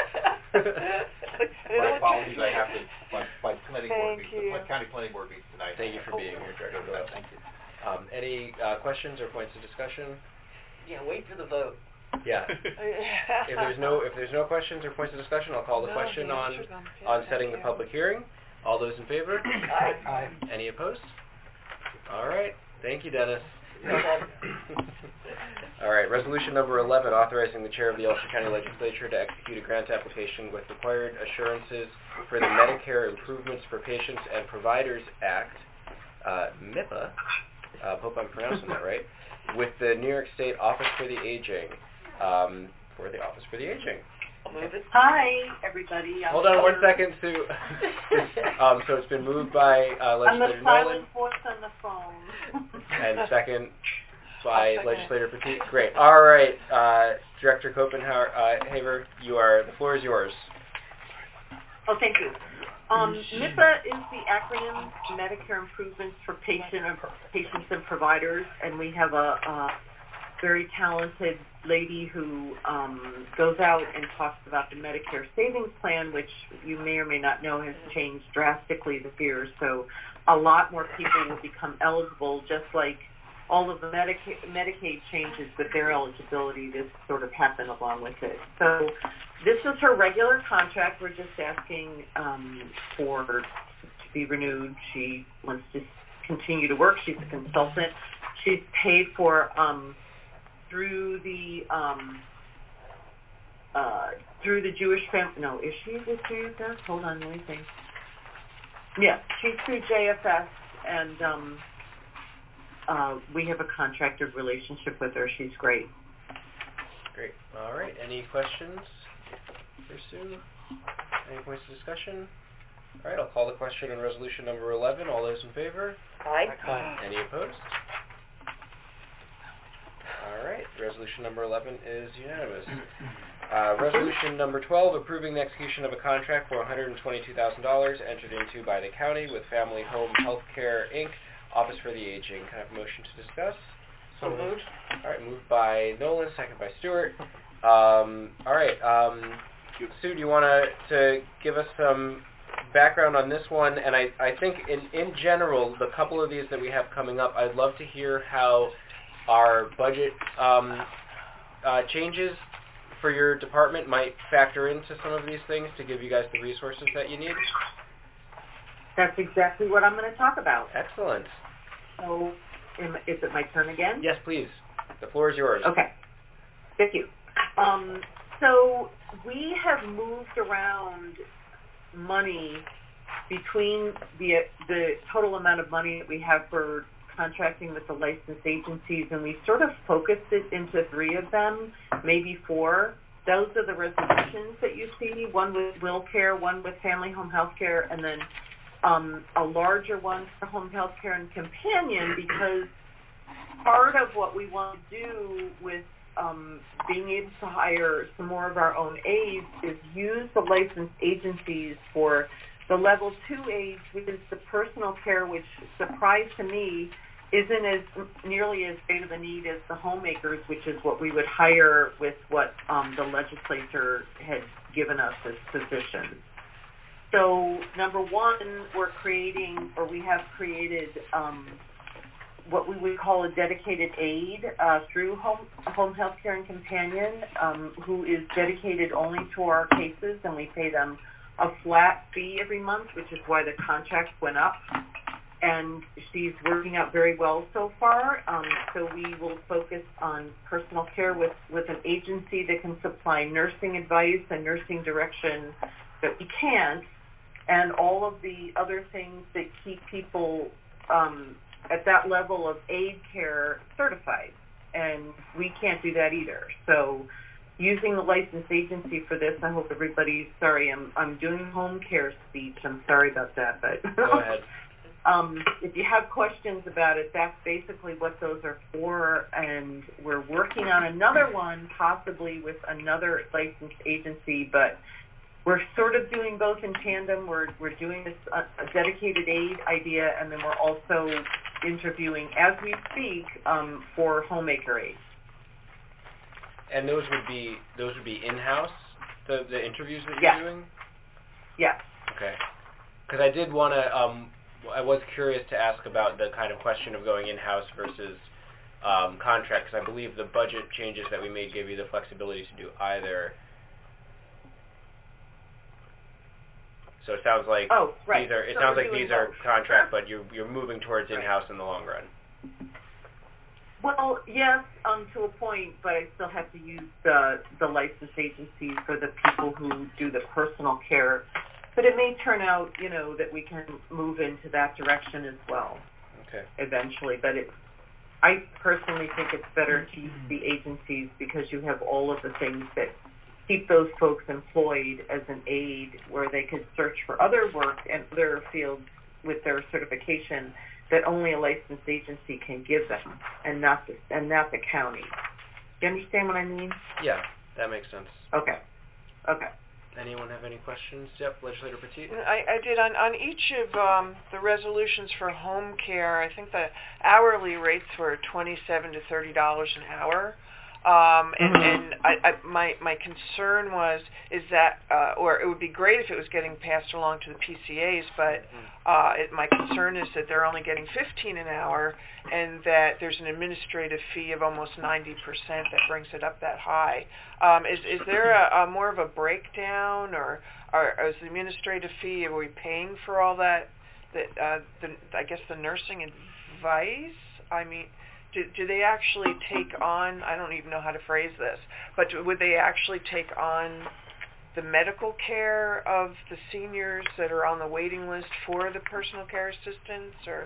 My apologies. I have to. My planning board Thank meeting. you. My county planning board meeting tonight. Thank you for being here, Director Doyle. Thank you. Any questions or points of discussion? Yeah, wait for the vote. Yeah. If there's no questions or points of discussion, I'll call the question on setting the public hearing. All those in favor? Aye. Any opposed? All right. Thank you, Dennis. All right. Resolution number 11, authorizing the chair of the Ulster County Legislature to execute a grant application with required assurances for the Medicare Improvements for Patients and Providers Act, MIPA. Hope I'm pronouncing that right. With the New York State Office for the Aging. For the Office for the Aging. I'll move it. Hi, everybody. Hold on 1 second, Sue. So it's been moved by I'm the Legislator silent Nolan voice on the phone. and second by Legislator Petit. Great. All right, Director Copenhaver, the floor is yours. Oh, thank you. MIPA is the acronym Medicare Improvements for Patients and Providers, and we have a very talented lady who goes out and talks about the Medicare Savings Plan, which you may or may not know has changed drastically this year. So a lot more people will become eligible, just like all of the Medicaid changes with their eligibility. This sort of happened along with it. So this is her regular contract. We're just asking for her to be renewed. She wants to continue to work. She's a consultant. She's paid for through the Jewish family. No, is she with JFS? Hold on, let me think. Yeah, she's through JFS, and we have a contracted relationship with her. She's great. Great. All right. Any questions for Sue? Any points of discussion? All right, I'll call the question on resolution number 11. All those in favor? Aye. Any opposed? All right, resolution number 11 is unanimous. Resolution number 12, approving the execution of a contract for $122,000 entered into by the county with Family Home Healthcare, Inc., Office for the Aging. Can I have a motion to discuss? So moved. All right, moved by Nolan, second by Stewart. All right, Sue, do you want to give us some background on this one? And I think in general, the couple of these that we have coming up, I'd love to hear how our budget changes for your department might factor into some of these things to give you guys the resources that you need. That's exactly what I'm going to talk about. Excellent. So, is it my turn again? Yes, please. The floor is yours. Okay. Thank you. So we have moved around money between the total amount of money that we have for contracting with the licensed agencies, and we sort of focused it into 3 of them, maybe 4. Those are the resolutions that you see, one with WillCare, one with Family Home Healthcare, and then a larger one for Home Healthcare and Companion, because part of what we want to do with being able to hire some more of our own aides is use the licensed agencies for the level 2 aides, which is the personal care, which, surprise to me, isn't as nearly as big of a need as the homemakers, which is what we would hire with what the legislature had given us as positions. So, number 1, we have created what we would call a dedicated aide through Home Healthcare and Companion, who is dedicated only to our cases, and we pay them a flat fee every month, which is why the contract went up. And she's working out very well so far. So we will focus on personal care with an agency that can supply nursing advice and nursing direction that we can't, and all of the other things that keep people at that level of aid care certified. And we can't do that either. So using the licensed agency for this, I hope everybody's sorry, I'm doing home care speech. I'm sorry about that, but go ahead. If you have questions about it, that's basically what those are for, and we're working on another one, possibly with another licensed agency, but we're sort of doing both in tandem. We're doing this a dedicated aid idea, and then we're also interviewing, as we speak, for homemaker aides. And those would be in-house, the interviews that you're doing? Yes. Okay. Because I did want to, I was curious to ask about the kind of question of going in-house versus contract, because I believe the budget changes that we made give you the flexibility to do either. So it sounds like these are contract, but you're moving towards in-house in the long run. Well, yes, to a point, but I still have to use the licensed agency for the people who do the personal care. But it may turn out, that we can move into that direction as well. Okay. Eventually, but I personally think it's better to use the agencies because you have all of the things that keep those folks employed as an aide, where they could search for other work and other fields with their certification that only a licensed agency can give them, and not the county. Do you understand what I mean? Yeah, that makes sense. Okay. Anyone have any questions? Yep, Legislator Petit. I did. On each of the resolutions for home care, I think the hourly rates were $27 to $30 an hour. And my concern is that or it would be great if it was getting passed along to the PCAs, but my concern is that they're only getting $15 an hour, and that there's an administrative fee of almost 90% that brings it up that high. Is there a more of a breakdown, or is the administrative fee, are we paying for all that? I guess the nursing advice. I mean, do they actually take on, I don't even know how to phrase this, but would they actually take on the medical care of the seniors that are on the waiting list for the personal care assistants? Or,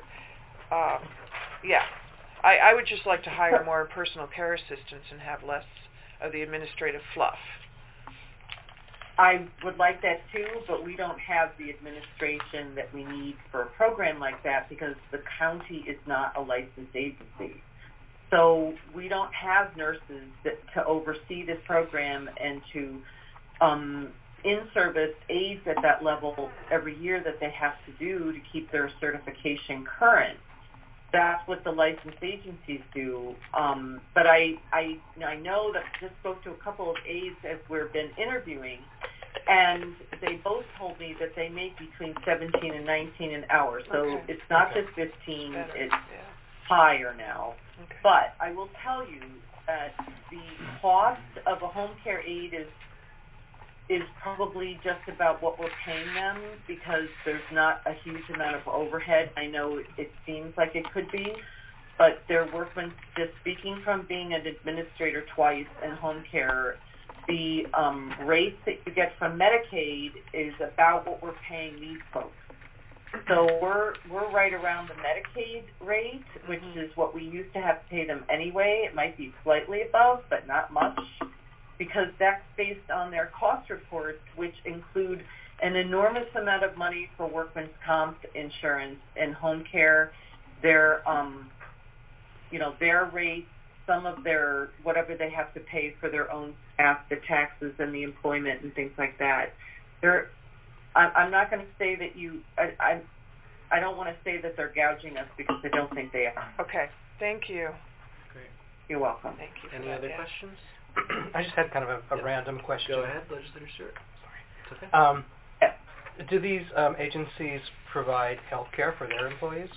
I would just like to hire more personal care assistants and have less of the administrative fluff. I would like that too, but we don't have the administration that we need for a program like that because the county is not a licensed agency. So we don't have nurses to oversee this program and to in-service aides at that level every year that they have to do to keep their certification current. That's what the licensed agencies do. But I know that I just spoke to a couple of aides as we've been interviewing, and they both told me that they make between 17 and 19 an hour. So Okay. it's not Okay. just 15, Better, it's yeah. higher now. Okay. But I will tell you that the cost of a home care aide is probably just about what we're paying them because there's not a huge amount of overhead. I know it seems like it could be, but their workmen, just speaking from being an administrator twice in home care, the rates that you get from Medicaid is about what we're paying these folks. So we're right around the Medicaid rate, which is what we used to have to pay them anyway. It might be slightly above, but not much, because that's based on their cost reports, which include an enormous amount of money for workman's comp insurance and home care, their their rates, some of their whatever they have to pay for their own staff, the taxes and the employment and things like that. I'm not going to say that I don't want to say that they're gouging us because I don't think they are. Okay, thank you. Great. You're welcome. Thank you for Any that, other yeah. questions? I just had kind of a Yeah. random question. Go ahead, Legislator Stewart. Sorry. It's okay. Do these agencies provide health care for their employees?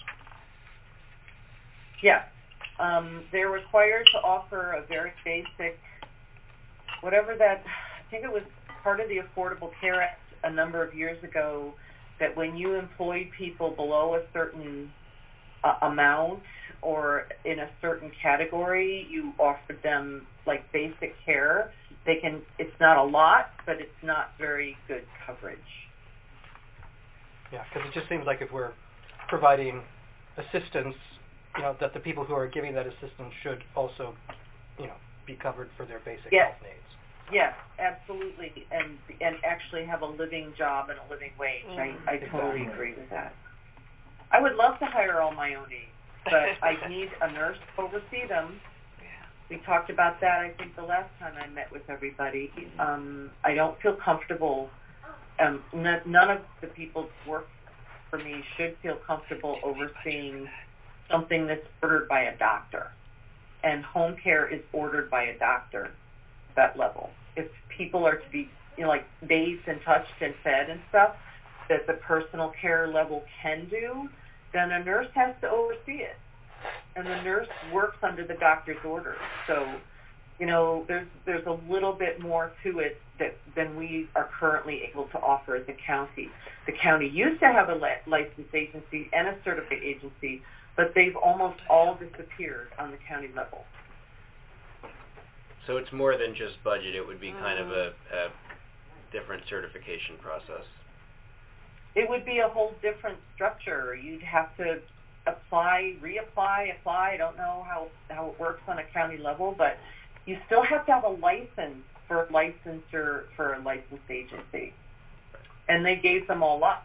Yes. They're required to offer a very basic, whatever that, I think it was part of the Affordable Care Act a number of years ago, that when you employed people below a certain amount or in a certain category, you offered them like basic care. It's not a lot, but it's not very good coverage. Yeah, because it just seems like if we're providing assistance, that the people who are giving that assistance should also, be covered for their basic Yes. health needs. Yes, absolutely, and actually have a living job and a living wage. I totally agree with that. I would love to hire all my own aides, but I need a nurse to oversee them. We talked about that, I think, the last time I met with everybody. I don't feel comfortable. None of the people who work for me should feel comfortable overseeing something that's ordered by a doctor. And home care is ordered by a doctor, that level. If people are to be, like bathed and touched and fed and stuff, that the personal care level can do, then a nurse has to oversee it. And the nurse works under the doctor's orders. So, there's a little bit more to it than we are currently able to offer as a county. The county used to have a licensed agency and a certified agency, but they've almost all disappeared on the county level. So it's more than just budget. It would be kind of a different certification process. It would be a whole different structure. You'd have to reapply. I don't know how it works on a county level, but you still have to have a license for a licensure for a licensed agency. And they gave them all up.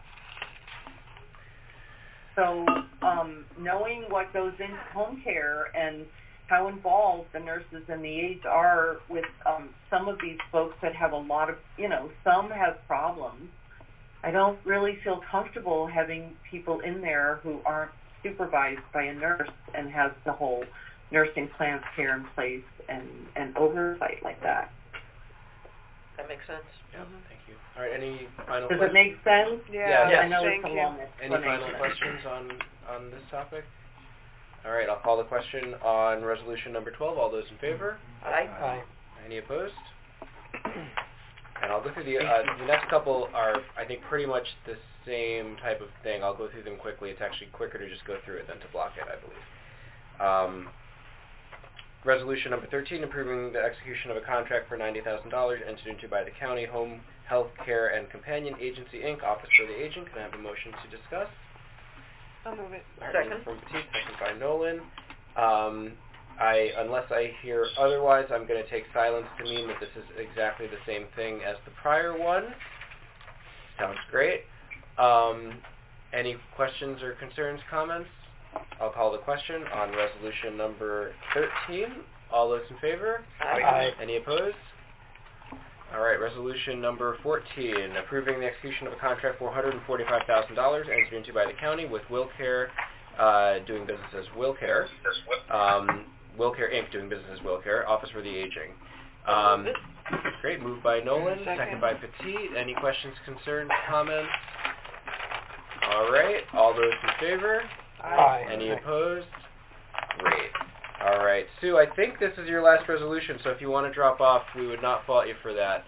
So knowing what goes into home care and how involved the nurses and the aides are with some of these folks that have a lot of, some have problems. I don't really feel comfortable having people in there who aren't supervised by a nurse and has the whole nursing plan care in place and oversight like that. That makes sense. Yeah, thank you. All right, any final Does questions? it make sense? Yeah, Yeah. I know thank it's a you. long Any final explanation. questions on this topic? All right, I'll call the question on resolution number 12. All those in favor? Aye. Any opposed? And I'll go through the next couple are, I think, pretty much the same type of thing. I'll go through them quickly. It's actually quicker to just go through it than to block it, I believe. Resolution number 13, approving the execution of a contract for $90,000 entered into by the County Home Health Care and Companion Agency, Inc., Office for the Agent. Can I have a motion to discuss? I'll move it. All right, Second. From Batiste, second by Nolan. Unless I hear otherwise, I'm going to take silence to mean that this is exactly the same thing as the prior one. Sounds great. Any questions or concerns, comments? I'll call the question on resolution number 13. All those in favor? Aye. Any opposed? All right, resolution number 14, approving the execution of a contract for $145,000 entered into by the county with WillCare, doing business as WillCare, WillCare Inc. doing business as WillCare, Office for the Aging. Great, moved by Nolan, second by Petit. Any questions, concerns, comments? All right, all those in favor? Aye. Any opposed? Great. All right, Sue, I think this is your last resolution, so if you want to drop off, we would not fault you for that.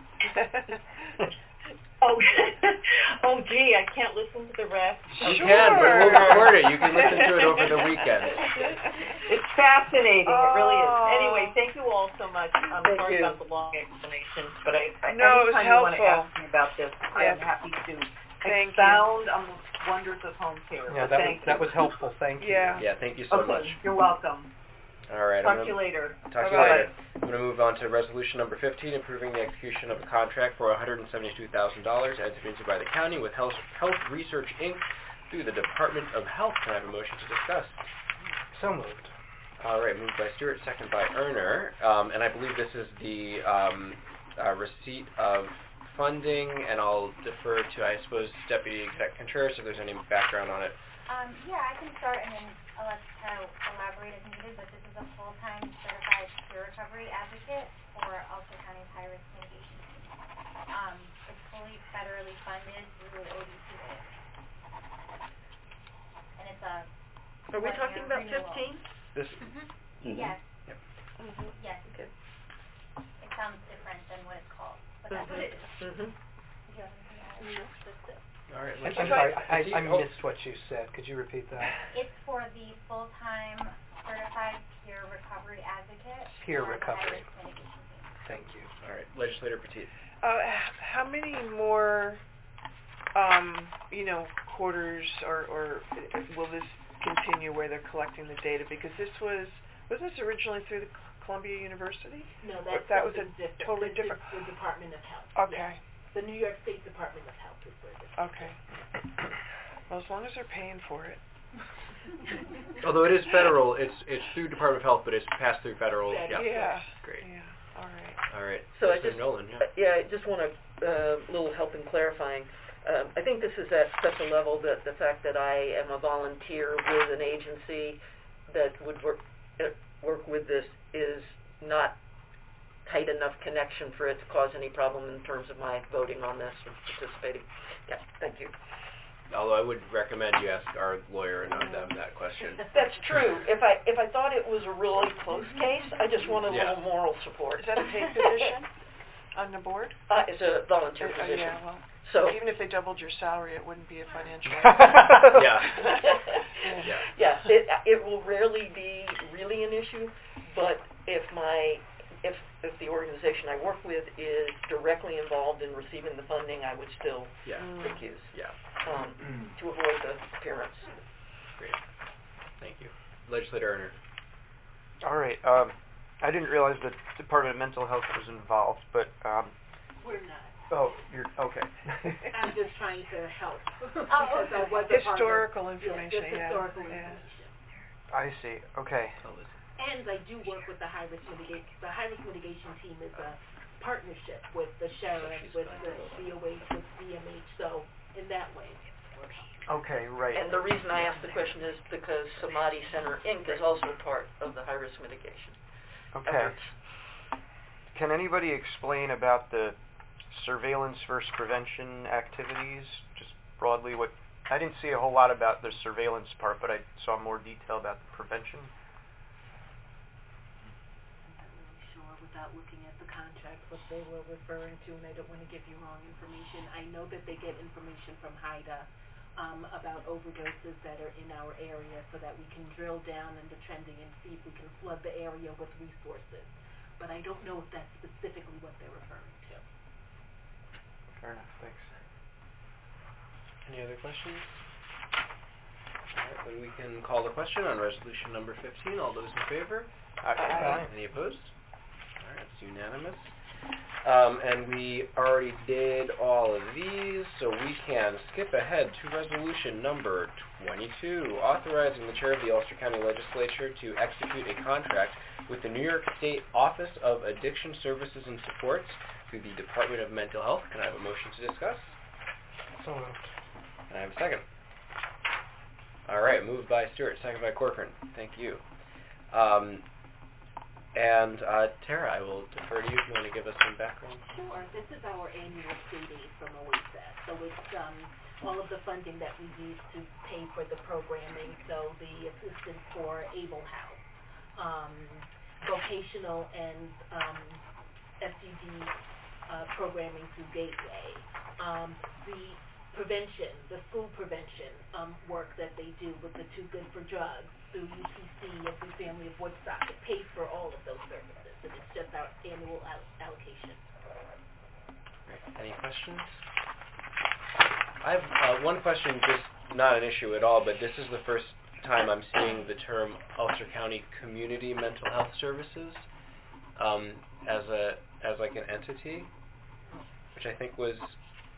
Oh, oh, gee, I can't listen to the rest. You can, but we'll record it. You can listen to it over the weekend. It's fascinating. It really is. Oh. Anyway, thank you all so much. I'm Thank sorry you. about the long explanation, but No, it was anytime you want to helpful. ask me about this, I am Yes. happy to Thank you. expound on the wonders of home care. Yeah, So that thank was you. helpful. Thank you. Yeah. Yeah, thank you so Okay, much. you're welcome. All right, Talk to you later. Talk to you Bye-bye. later. I'm going to move on to resolution number 15, approving the execution of a contract for $172,000 entered into by the county with Health Research Inc. through the Department of Health. Can I have a motion to discuss? So moved. All right, moved by Stewart, second by Erner, and I believe this is the receipt of funding, and I'll defer to, I suppose, Deputy Exec Contreras if there's any background on it. Yeah, I can start and then I'll let Tara elaborate as needed, but this is a full-time certified peer recovery advocate for Ulster County's high-risk mitigation team. It's fully federally funded through ODCA. And it's a Are we talking about renewal. 15? This. Yes, Yep. yes. Okay. It sounds different than what it's called, but that's what it is. Mm-hmm. Do you have anything to add? All right. I'm let's- sorry, I Oh, missed what you said. Could you repeat that? It's for the full-time certified peer recovery advocate. Peer for the recovery. high-risk mitigation team. Thank you. All right, Legislator Petit. How many more, quarters or will this continue where they're collecting the data? Because this was this originally through the Columbia University? No, Or that's that was something different. totally This is different. the Department of Health. Okay, Yes. The New York State Department of Health is where this is. okay. Well, as long as they're paying for it. Although it is federal, it's through Department of Health, but it's passed through federal. Federal. Yeah. Yeah. Great. Yeah, all right. All right. So I Legislator just, Nolan. Yeah. I just want a little help in clarifying. I think this is at such a level that the fact that I am a volunteer with an agency that would work with this is not tight enough connection for it to cause any problem in terms of my voting on this or participating. Yeah, thank you. Although I would recommend you ask our lawyer and not them that question. That's true. If I thought it was a really close case, I just wanted a Yeah. little moral support. Is that a paid position on the board? It's a volunteer position. Yeah, well, So even if they doubled your salary, it wouldn't be a financial. Yeah. Yeah, it will rarely be really an issue, but if the organization I work with is directly involved in receiving the funding, I would still Yeah. recuse Yeah. to avoid the appearance. Great. Thank you. Legislator Erner. All right. I didn't realize the Department of Mental Health was involved, but We're not. oh, you're okay. I'm just trying to help. Because okay. I was a part of- Historical Yes, information, just yeah. historical Yeah. information. I see. Okay. And I do work with the high-risk mitigation. The high-risk mitigation team is a partnership with the sheriff, with the DOH, with DMH, so in that way. Okay. Right. And the reason I asked the question is because Samadhi Center Inc. is also part of the high-risk mitigation Okay. efforts. Can anybody explain about the surveillance versus prevention activities? Just broadly, what I didn't see a whole lot about the surveillance part, but I saw more detail about the prevention. I'm not really sure without looking at the contract what they were referring to, and I don't want to give you wrong information. I know that they get information from HIDA about overdoses that are in our area so that we can drill down into trending and see if we can flood the area with resources. But I don't know if that's specifically what they're referring to. Fair enough. Thanks. Any other questions? right, then we can call the question on resolution number 15. All those in favor? Aye. Any opposed? All right, it's unanimous. And we already did all of these, so we can skip ahead to resolution number 22, authorizing the chair of the Ulster County Legislature to execute a contract with the New York State Office of Addiction Services and Supports through the Department of Mental Health. Can I have a motion to discuss? So moved. Can I have a second? All right, moved by Stewart, second by Corcoran. Thank you. And Tara, I will defer to you if you want to give us some background. Sure. This is our annual state aid from OASAS. So it's all of the funding that we use to pay for the programming. So the assistance for Able House, vocational and SUD programming through Gateway, the prevention, the school prevention work that they do with the Too Good for Drugs through UPC and through Family of Woodstock. It pays for all of those services, and it's just our annual allocation. Great. Any questions? I have one question, just not an issue at all, but this is the first time I'm seeing the term Ulster County Community Mental Health Services as like an entity, which I think was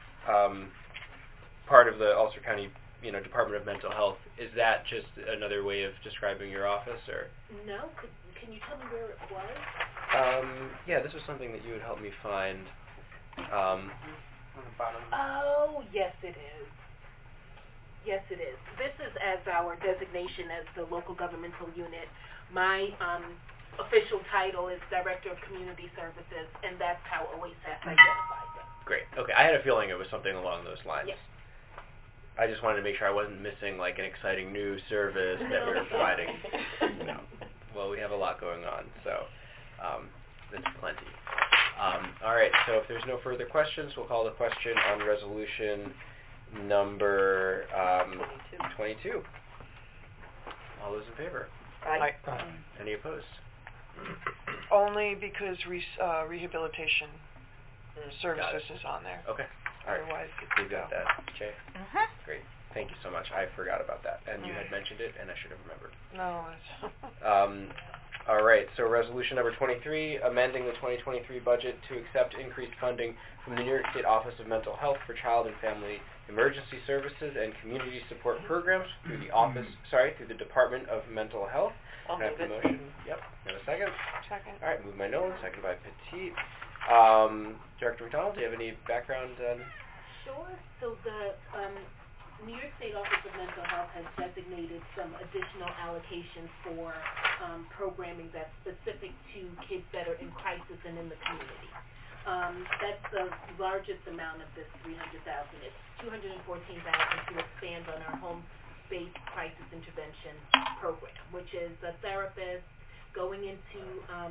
part of the Ulster County, Department of Mental Health. Is that just another way of describing your office, or? No. Can you tell me where it was? Yeah, this was something that you would help me find. On the bottom. Oh, yes, it is. Yes, it is. This is as our designation as the local governmental unit. My official title is Director of Community Services, and that's how OASAS identifies it. Great. Okay, I had a feeling it was something along those lines. Yes. I just wanted to make sure I wasn't missing like an exciting new service that we were providing. Well, we have a lot going on, so that's plenty. All right, so if there's no further questions, we'll call the question on resolution number 22. All those in favor? Aye. Any opposed? Only because rehabilitation services is on there. Okay. All right. Otherwise, We got that. Jay? Great. Thank you so much. I forgot about that, and you had mentioned it, and I should have remembered. No. All right, so resolution number 23, amending the 2023 budget to accept increased funding from the New York State Office of Mental Health for Child and Family Emergency Services and Community Support Programs through the Department of Mental Health. I'll Can I have move a it. motion? Yep. Have a second? Second. All right, moved by Nolan, second by Petit. Director McDonald, do you have any background on? Sure. So the New York State Office of Mental Health has designated some additional allocations for programming that's specific to kids that are in crisis and in the community. That's the largest amount of this $300,000. It's $214,000 to expand on our home-based crisis intervention program, which is a therapist going into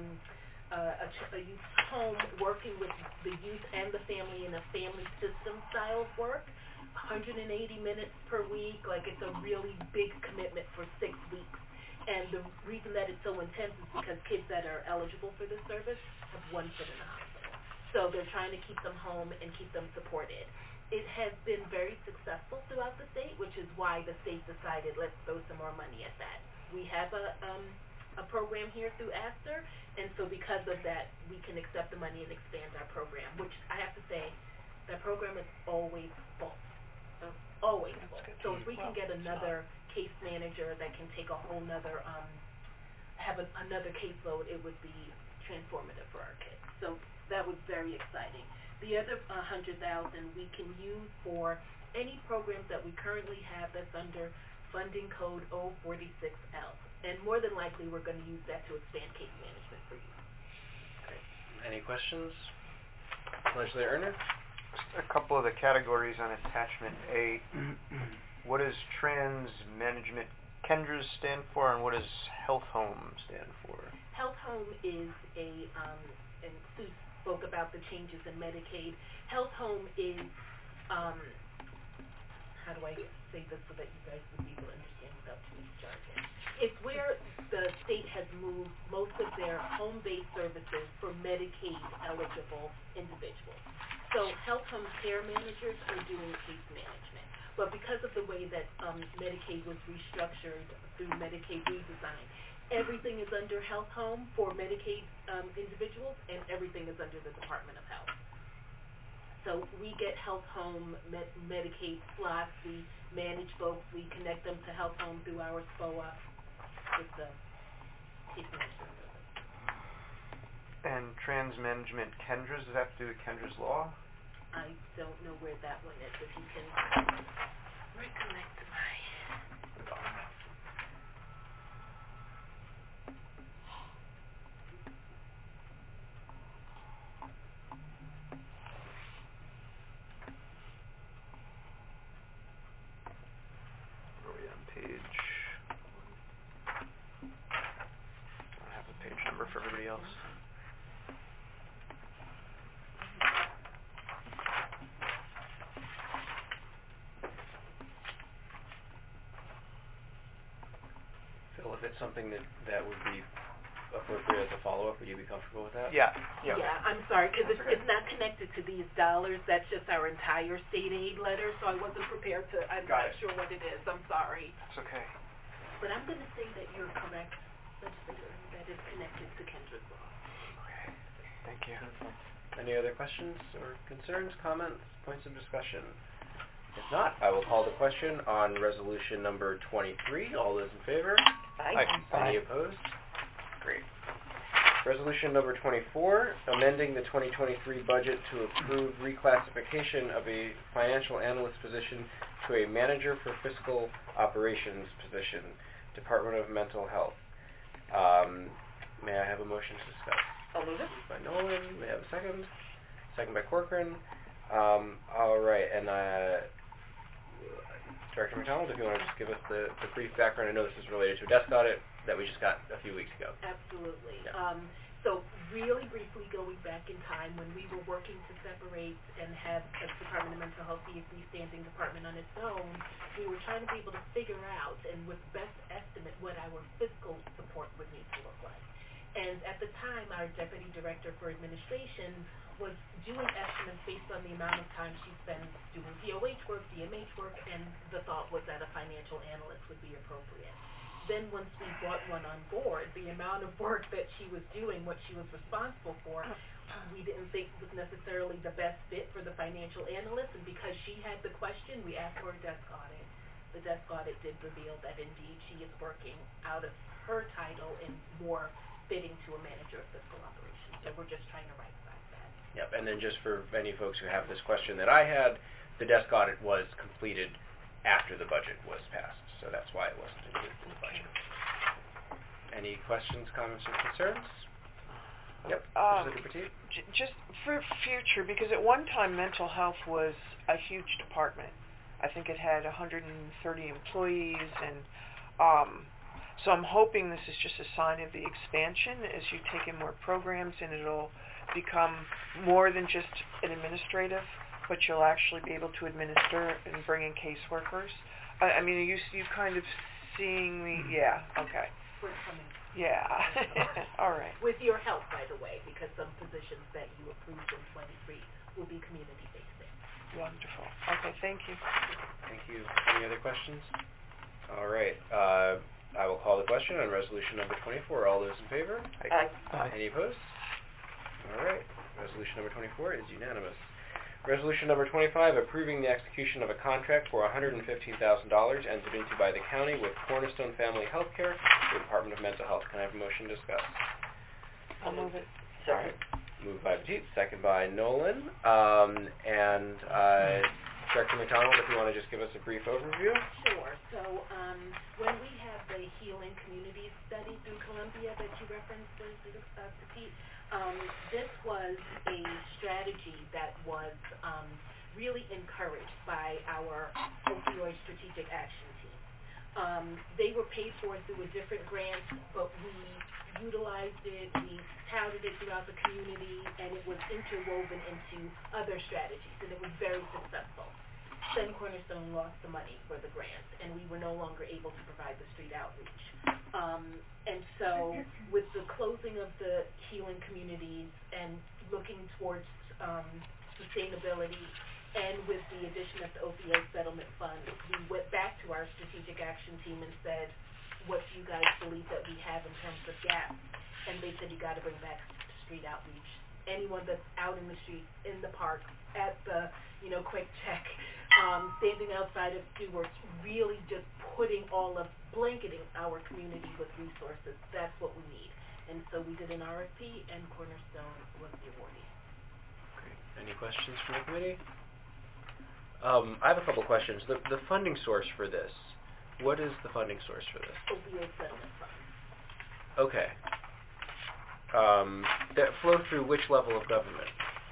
a youth home, working with the youth and the family in a family system style of work. 180 minutes per week, like it's a really big commitment for 6 weeks. And the reason that it's so intense is because kids that are eligible for this service have one foot in the hospital. So they're trying to keep them home and keep them supported. It has been very successful throughout the state, which is why the state decided let's throw some more money at that. We have a program here through Astor, and so because of that, we can accept the money and expand our program, which I have to say, that program is always full. Always full. So if we can get another case manager that can take a whole nother, have another caseload, it would be transformative for our kids. So that was very exciting. The other $100,000 we can use for any programs that we currently have that's under funding code 046L. And more than likely, we're going to use that to expand case management for you. Great. Any questions? Legislator Erner? A couple of the categories on attachment A. What does Trans Management Kendras stand for, and what does Health Home stand for? Health Home is and Sue spoke about the changes in Medicaid. Health Home is, how do I say this so that you guys would be able to understand without too much jargon? It's where the state has moved most of their home-based services for Medicaid-eligible individuals. So Health Home care managers are doing case management. But because of the way that Medicaid was restructured through Medicaid redesign, everything is under Health Home for Medicaid individuals, and everything is under the Department of Health. So we get Health Home Medicaid slots, we manage folks, we connect them to Health Home through our SPOA. It's a case management service. And trans management Kendra's, does that have to do with Kendra's Law? I don't know where that one is, if you can reconnect to my... Where are we on page? I don't have a page number for everybody else. Phil, if it's something that would be appropriate as a follow-up, would you be comfortable with that? Yeah. Yeah, I'm sorry, because it's not connected to these dollars. That's just our entire state aid letter, so I wasn't prepared to, I'm not sure what it is. I'm sorry. That's okay. But I'm going to say that you're correct, legislator, that is connected to Kendra's Law. Okay. Thank you. Any other questions or concerns, comments, points of discussion? If not, I will call the question on resolution number 23. All those in favor? Aye. Any opposed? Great. Resolution number 24, amending the 2023 budget to approve reclassification of a financial analyst position to a manager for fiscal operations position, Department of Mental Health. May I have a motion to discuss? I'll move it. By Nolan. May I have a second? Second by Corcoran. All right, and Director McDonald, if you want to just give us the brief background. I know this is related to a desk audit that we just got a few weeks ago. Absolutely. Yeah. So really briefly going back in time when we were working to separate and have the Department of Mental Health be a freestanding department on its own, we were trying to be able to figure out and with best estimate what our fiscal support would need to look like. And at the time, our Deputy Director for Administration was doing estimates based on the amount of time she spends doing DOH work, DMH work, and the thought was that a financial analyst would be appropriate. Then once we brought one on board, the amount of work that she was doing, what she was responsible for, we didn't think was necessarily the best fit for the financial analyst, and because she had the question, we asked for a desk audit. The desk audit did reveal that indeed she is working out of her title and more fitting to a manager of fiscal operations. So we're just trying to right-size that. Yep, and then just for any folks who have this question that I had, the desk audit was completed after the budget was passed, so that's why it wasn't included in the budget. Any questions, comments, or concerns? Yep, Mr. Petit? Just for future, because at one time mental health was a huge department. I think it had 130 employees, and so I'm hoping this is just a sign of the expansion as you take in more programs, and it'll become more than just an administrative, but you'll actually be able to administer and bring in caseworkers. I mean, are you kind of seeing the, yeah, okay. We're coming. Yeah, all right. With your help, by the way, because some positions that you approved in 23 will be community-based. Wonderful. Okay, thank you. Thank you. Any other questions? All right. I will call the question on resolution number 24. All those in favor? Aye. Any opposed? All right. Resolution number 24 is unanimous. Resolution number 25, approving the execution of a contract for $115,000 entered into by the county with Cornerstone Family Healthcare, the Department of Mental Health. Can I have a motion to discuss? I'll move it. All right. Moved by Petit, second by Nolan. Director McDonald, if you want to just give us a brief overview. Sure. So when we have the Healing Communities study through Columbia that you referenced, Petit, this was a strategy that was really encouraged by our opioid strategic action team. They were paid for through a different grant, but we utilized it, we touted it throughout the community, and it was interwoven into other strategies, and it was very successful. Then Cornerstone lost the money for the grant, and we were no longer able to provide the street outreach. And so with the closing of the Healing Communities and looking towards sustainability, we decided to And with the addition of the opioid settlement fund, we went back to our strategic action team and said, what do you guys believe that we have in terms of gaps? And they said, you got to bring back street outreach. Anyone that's out in the street, in the park, at the, quick check, standing outside of Stewart's, really just blanketing our community with resources. That's what we need. And so we did an RFP, and Cornerstone was the awardee. Great. Any questions from the committee? I have a couple questions. The funding source for this, what is the funding source for this? Opioid settlement fund. Okay. That flow through which level of government?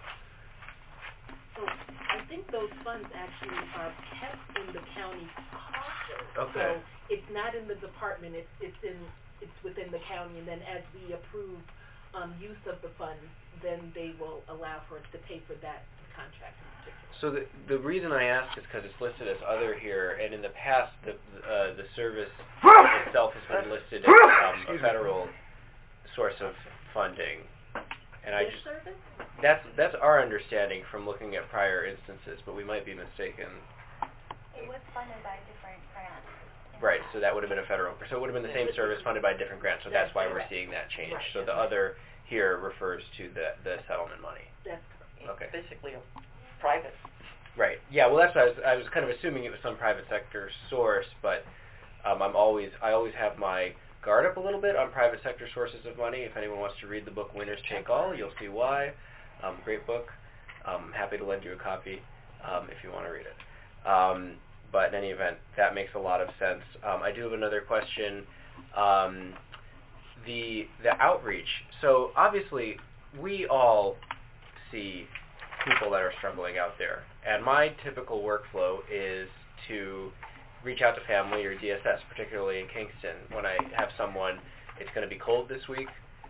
So I think those funds actually are kept in the county coffers. Okay. So it's not in the department. It's within the county, and then as we approve use of the funds, then they will allow for us to pay for that contract in particular. So the reason I ask is because it's listed as other here, and in the past the service itself has been listed as a federal source of funding, and This service? that's our understanding from looking at prior instances, but we might be mistaken. It was funded by different grants. Right, so that would have been a federal, so it would have been the same service funded by a different grant, so that's why we're seeing that change. Right. So the other here refers to the settlement money. That's correct. Okay. Basically a private. Right. Yeah. Well, that's what I was kind of assuming it was some private sector source, but I always have my guard up a little bit on private sector sources of money. If anyone wants to read the book Winners Take All, you'll see why. Great book. Happy to lend you a copy if you want to read it. But in any event, that makes a lot of sense. I do have another question. The outreach. So obviously, we all see people that are struggling out there, and my typical workflow is to reach out to family or DSS, particularly in Kingston, when I have someone. It's going to be cold this week.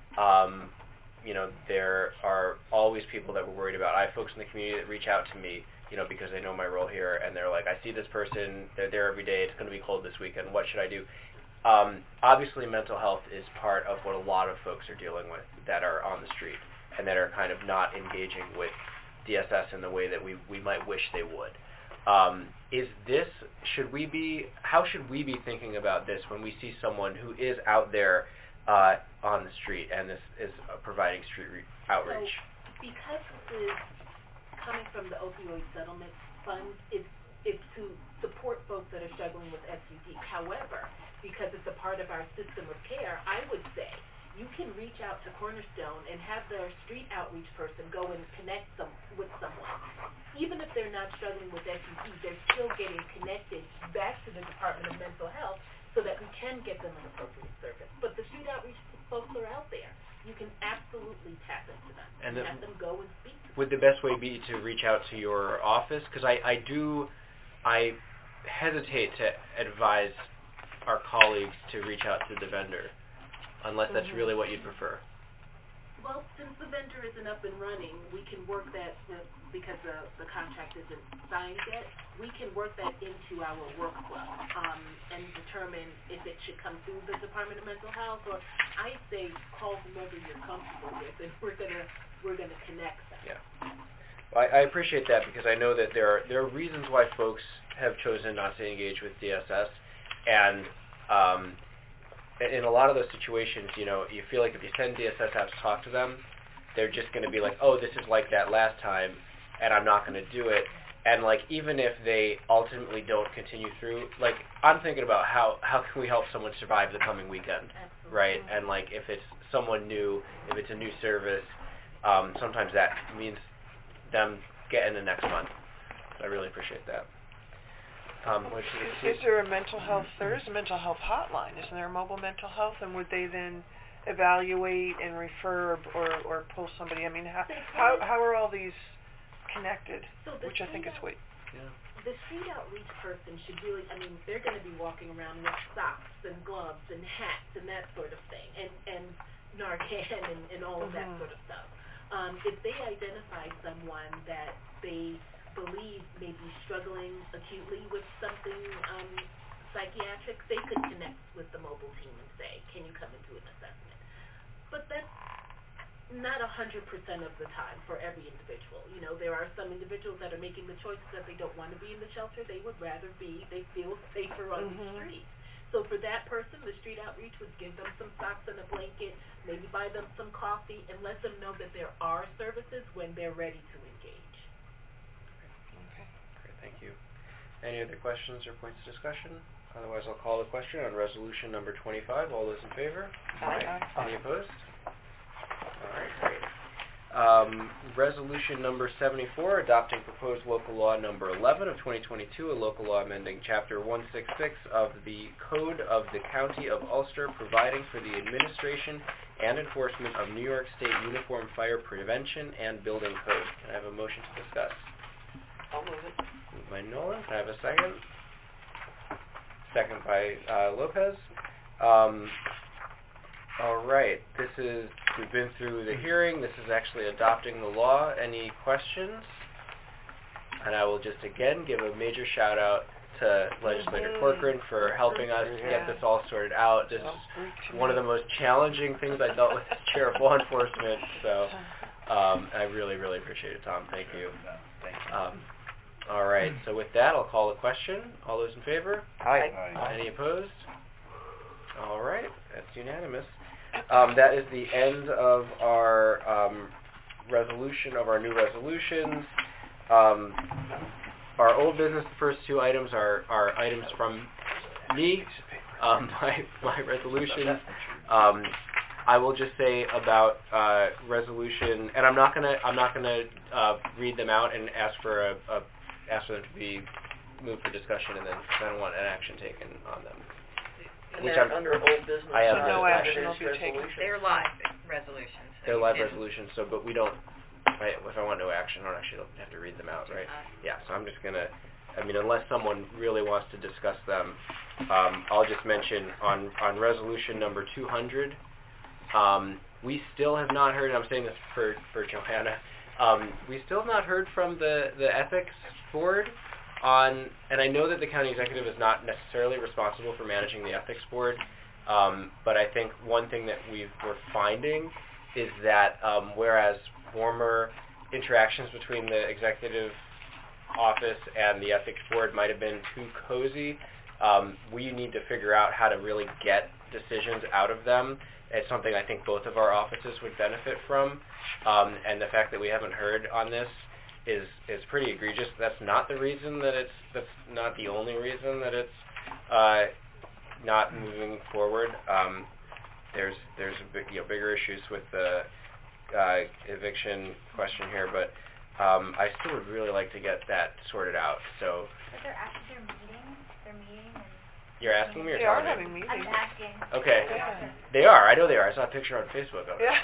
There are always people that we're worried about. I have folks in the community that reach out to me, because they know my role here, and they're like, I see this person, they're there every day, it's going to be cold this weekend, what should I do? Obviously, mental health is part of what a lot of folks are dealing with that are on the street and that are kind of not engaging with DSS in the way that we might wish they would. How should we be thinking about this when we see someone who is out there on the street and is providing street outreach? So, because this is coming from the opioid settlement fund, it's to support folks that are struggling with SUD. However, because it's a part of our system of care, I would say you can reach out to Cornerstone and have their street outreach person go and connect with someone. Even if they're not struggling with SUD, they're still getting connected back to the Department of Mental Health so that we can get them an appropriate service. But the street outreach folks are out there. You can absolutely tap into them and have them go and speak to them. Would the best way be to reach out to your office? Because I hesitate to advise our colleagues to reach out to the vendor, unless that's really what you'd prefer. Well, since the vendor isn't up and running, we can work that, because the contract isn't signed yet, we can work that into our workflow and determine if it should come through the Department of Mental Health, or I say call whomever you're comfortable with, and we're gonna connect them. Yeah. Well, I appreciate that, because I know that there are reasons why folks have chosen not to engage with DSS, and in a lot of those situations, you feel like if you send DSS out to talk to them, they're just going to be like, oh, this is like that last time, and I'm not going to do it. And even if they ultimately don't continue through, I'm thinking about how can we help someone survive the coming weekend, right? And if it's someone new, if it's a new service, sometimes that means them getting the next month. I really appreciate that. Is there a mental health? There is a mental health hotline. Isn't there a mobile mental health? And would they then evaluate and refer or pull somebody? I mean, how are all these connected? Which I think is sweet. Yeah. The street outreach person should really, they're going to be walking around with socks and gloves and hats and that sort of thing, and Narcan and all of that sort of stuff. If they identify someone that they believe may be struggling acutely with something psychiatric, they could connect with the mobile team and say, can you come and do an assessment? But that's not 100% of the time for every individual. You know, there are some individuals that are making the choices that they don't want to be in the shelter. They would rather they feel safer on the street. So for that person, the street outreach would give them some socks and a blanket, maybe buy them some coffee, and let them know that there are services when they're ready to engage. Okay, great, thank you. Any other questions or points of discussion? Otherwise, I'll call the question on resolution number 25. All those in favor? Aye. Any opposed? All right, great. Resolution number 74, adopting proposed local law number 11 of 2022, a local law amending Chapter 166 of the Code of the County of Ulster, providing for the administration and enforcement of New York State Uniform Fire Prevention and Building Code. Can I have a motion to discuss? I'll move it. Moved by Nolan. Can I have a second? Second by Lopez. All right, we've been through the hearing. This is actually adopting the law. Any questions? And I will just again give a major shout out to Legislator Corcoran for helping us get this all sorted out. This is one of the most challenging things I dealt with as chair of law enforcement, so I really, really appreciate it, Tom. Thank you. All right, so with that, I'll call the question. All those in favor? Aye. Any opposed? All right, that's unanimous. That is the end of our resolution, of our new resolutions. Our old business, the first two items are items from me, my resolutions. I will just say about resolution, and I'm not gonna read them out and ask for them to be moved for discussion, and then I don't want an action taken on them. And they're under old business. I have no the action will be taken. They're live resolutions. So They're you live can- resolutions, so but we don't. If I want no action, I don't actually have to read them out, right? Yeah. So I'm just gonna. I mean, unless someone really wants to discuss them, I'll just mention on resolution number 200. We still have not heard. And I'm saying this for Johanna. We still have not heard from the ethics board on, and I know that the county executive is not necessarily responsible for managing the ethics board, but I think one thing that we're finding is that whereas former interactions between the executive office and the ethics board might have been too cozy, we need to figure out how to really get decisions out of them. It's something I think both of our offices would benefit from, and the fact that we haven't heard on this is pretty egregious. That's not the reason that's not the only reason that it's not moving forward. There's bigger issues with the eviction question here, but I still would really like to get that sorted out. So. But they're actually they're meeting and. You're asking me or They are telling having me? meetings. I'm asking. Okay. Yeah. They are. I know they are. I saw a picture on Facebook of it.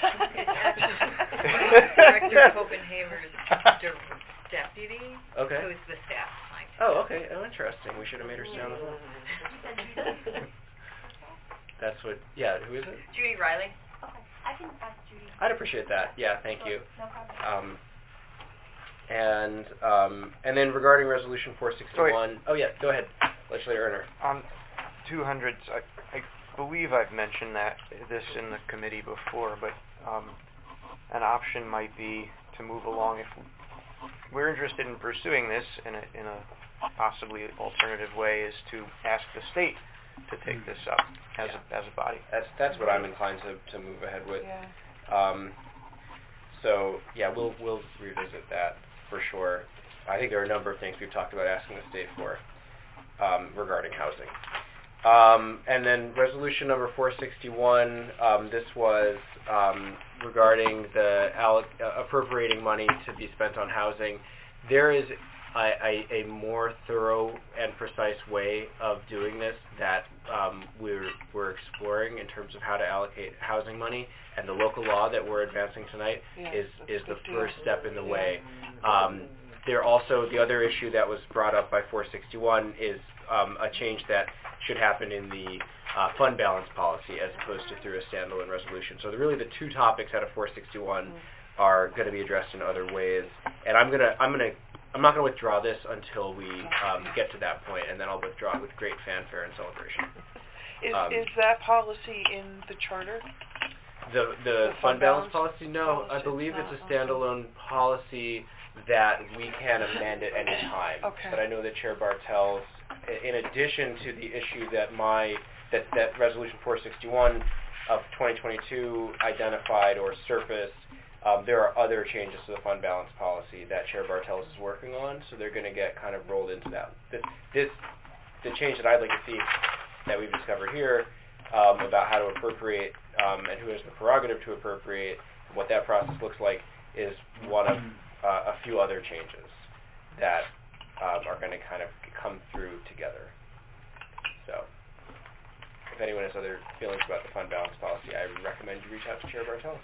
Director Copenhaver's deputy, Okay. who's the staff scientist. Oh, okay. Oh, interesting. We should have made her stay on the phone. That's what. Yeah. Who is it? Judy Riley. Okay, I can ask Judy. I'd appreciate that. Yeah. Thank you. No problem. And then regarding resolution 461. Oh yeah. Go ahead, Legislator Erner. On 200s, I believe I've mentioned this in the committee before, but an option might be to move along if we're interested in pursuing this in a possibly alternative way, is to ask the state to take this up as a body. That's what I'm inclined to move ahead with. Yeah. So yeah, we'll revisit that for sure. I think there are a number of things we've talked about asking the state for regarding housing. And then resolution number 461, this was regarding the appropriating money to be spent on housing. There is a more thorough and precise way of doing this that we're exploring in terms of how to allocate housing money, and the local law that we're advancing tonight is the first step in the way. There also, the other issue that was brought up by 461 is a change that should happen in the fund balance policy as opposed to through a standalone resolution. So really the two topics out of 461 are going to be addressed in other ways, and I'm not going to withdraw this until we get to that point, and then I'll withdraw it with great fanfare and celebration. Is that policy in the charter? The fund balance policy? No, I believe it's a standalone policy that we can amend at any time. Okay. But I know that Chair Bartels, in addition to the issue that that Resolution 461 of 2022 identified or surfaced, there are other changes to the fund balance policy that Chair Bartels is working on, so they're going to get kind of rolled into that. The change that I'd like to see that we've discovered here about how to appropriate and who has the prerogative to appropriate, and what that process looks like, is one of a few other changes that are going to kind of come through together. So, if anyone has other feelings about the fund balance policy, I would recommend you reach out to Chair Bartels.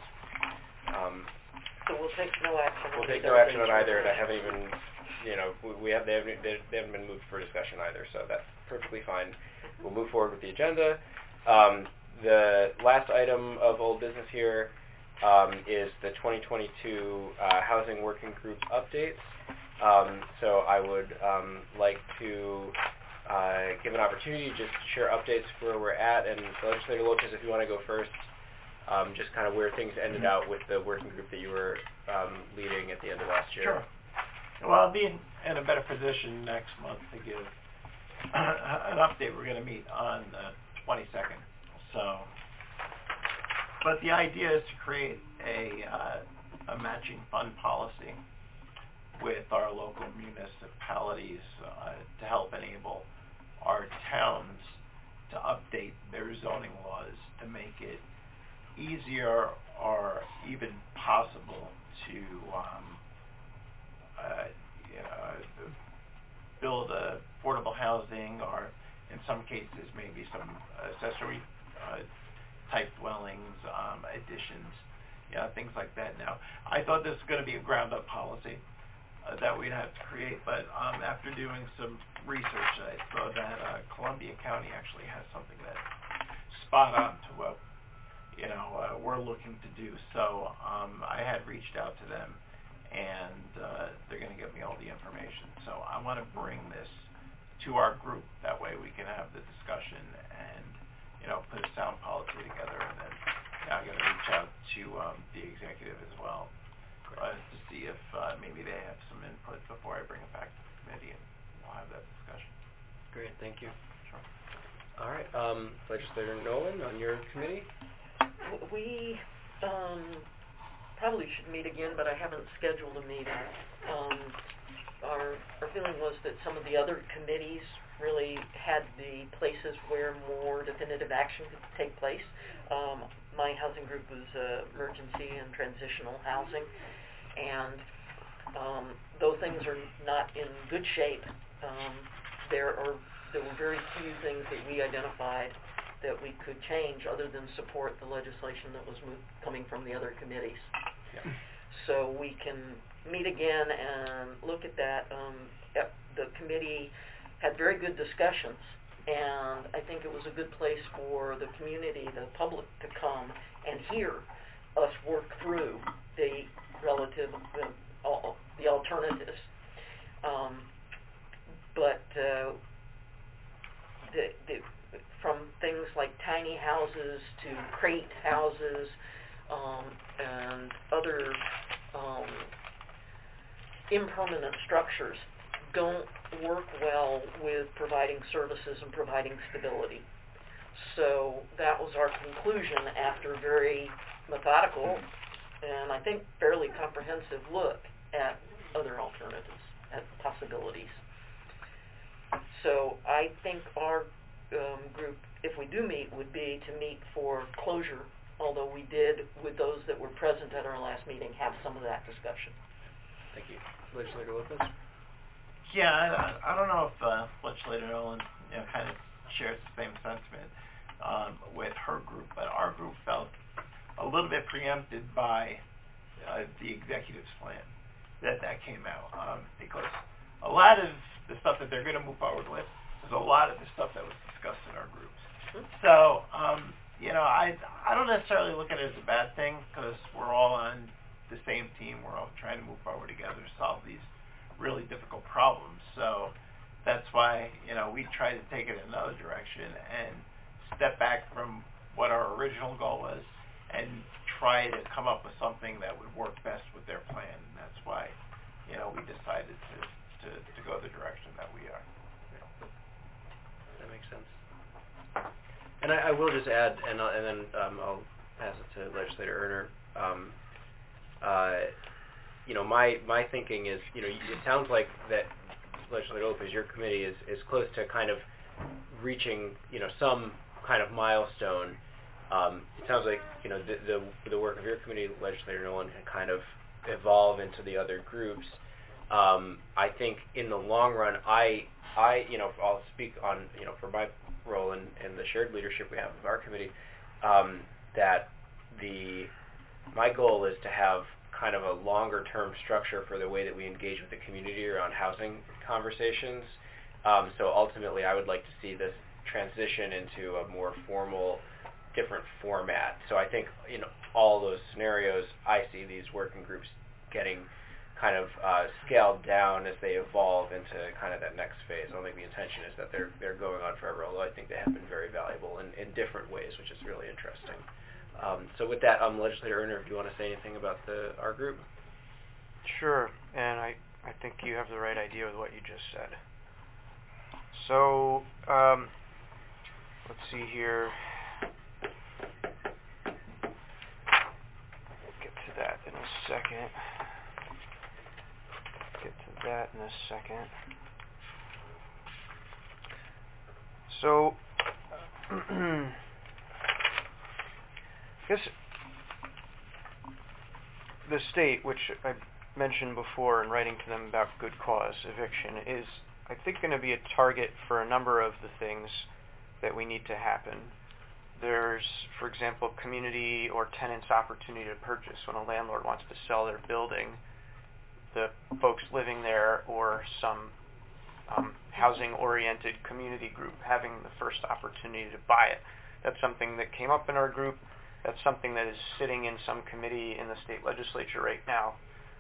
So we'll take no action. We'll take no action on either, and I haven't even, they haven't been moved for discussion either, so that's perfectly fine. We'll move forward with the agenda. The last item of old business here is the 2022 Housing Working Group updates. So I would like to give an opportunity just to share updates where we're at, and Legislator Lopez, if you want to go first, just kind of where things ended out with the working group that you were leading at the end of last year. Sure. Well, I'll be in a better position next month to give an update. We're going to meet on the 22nd. So, but the idea is to create a matching fund policy with our local municipalities to help enable our towns to update their zoning laws to make it easier or even possible to build affordable housing, or in some cases maybe some accessory type dwellings, additions, things like that. Now, I thought this was going to be a ground-up policy that we'd have to create, but after doing some research, I saw that Columbia County actually has something that's spot on to what we're looking to do. So I had reached out to them, and they're going to give me all the information. So I want to bring this to our group. That way we can have the discussion and put a sound policy together. And then I'm going to reach out to the executive as well to see if maybe they have some input before I bring it back to the committee, and we'll have that discussion. Great, thank you. Sure. All right, Legislator Nolan, on your committee? We probably should meet again, but I haven't scheduled a meeting. Our feeling was that some of the other committees really had the places where more definitive action could take place. My housing group was emergency and transitional housing, and though things are not in good shape, there were very few things that we identified that we could change other than support the legislation that was coming from the other committees. Yeah. So we can meet again and look at that. The committee had very good discussions, and I think it was a good place for the community, the public, to come and hear us work through the alternatives. But from things like tiny houses to crate houses and other impermanent structures don't work well with providing services and providing stability. So that was our conclusion after a very methodical and I think fairly comprehensive look at other alternatives, at possibilities. So I think our group, if we do meet, would be to meet for closure, although we did, with those that were present at our last meeting, have some of that discussion. Thank you. Legislator Lopez? Yeah, I don't know if Legislator Nolan kind of shares the same sentiment with her group, but our group felt a little bit preempted by the executive's plan that came out, because a lot of the stuff that they're going to move forward with is a lot of the stuff that was discussed in our groups. So, I don't necessarily look at it as a bad thing, because we're all on the same team. We're all trying to move forward together to solve these really difficult problems. So that's why, we try to take it in another direction and step back from what our original goal was and try to come up with something that would work best with their plan. And that's why, we decided to go the direction that we are. That makes sense. And I will just add, and then I'll pass it to Legislator Erner. My thinking is, it sounds like that Legislator Lopez, your committee is close to kind of reaching, some kind of milestone. It sounds like, the work of your committee, Legislator Nolan, can kind of evolve into the other groups. I think in the long run, I'll speak on, for my role in the shared leadership we have of our committee, that my goal is to have kind of a longer term structure for the way that we engage with the community around housing conversations. So ultimately, I would like to see this transition into a more formal, different format. So I think in all those scenarios, I see these working groups getting kind of scaled down as they evolve into kind of that next phase. I don't think the intention is that they're going on forever, although I think they have been very valuable in different ways, which is really interesting. So with that, Legislator Erner, do you want to say anything about our group? Sure, and I think you have the right idea with what you just said. So, let's see here. Get to that in a second. So, I guess the state, which I mentioned before in writing to them about good cause eviction, is, I think, going to be a target for a number of the things that we need to happen. There's, for example, community or tenants' opportunity to purchase. When a landlord wants to sell their building, the folks living there or some housing-oriented community group having the first opportunity to buy it. That's something that came up in our group. That's something that is sitting in some committee in the state legislature right now.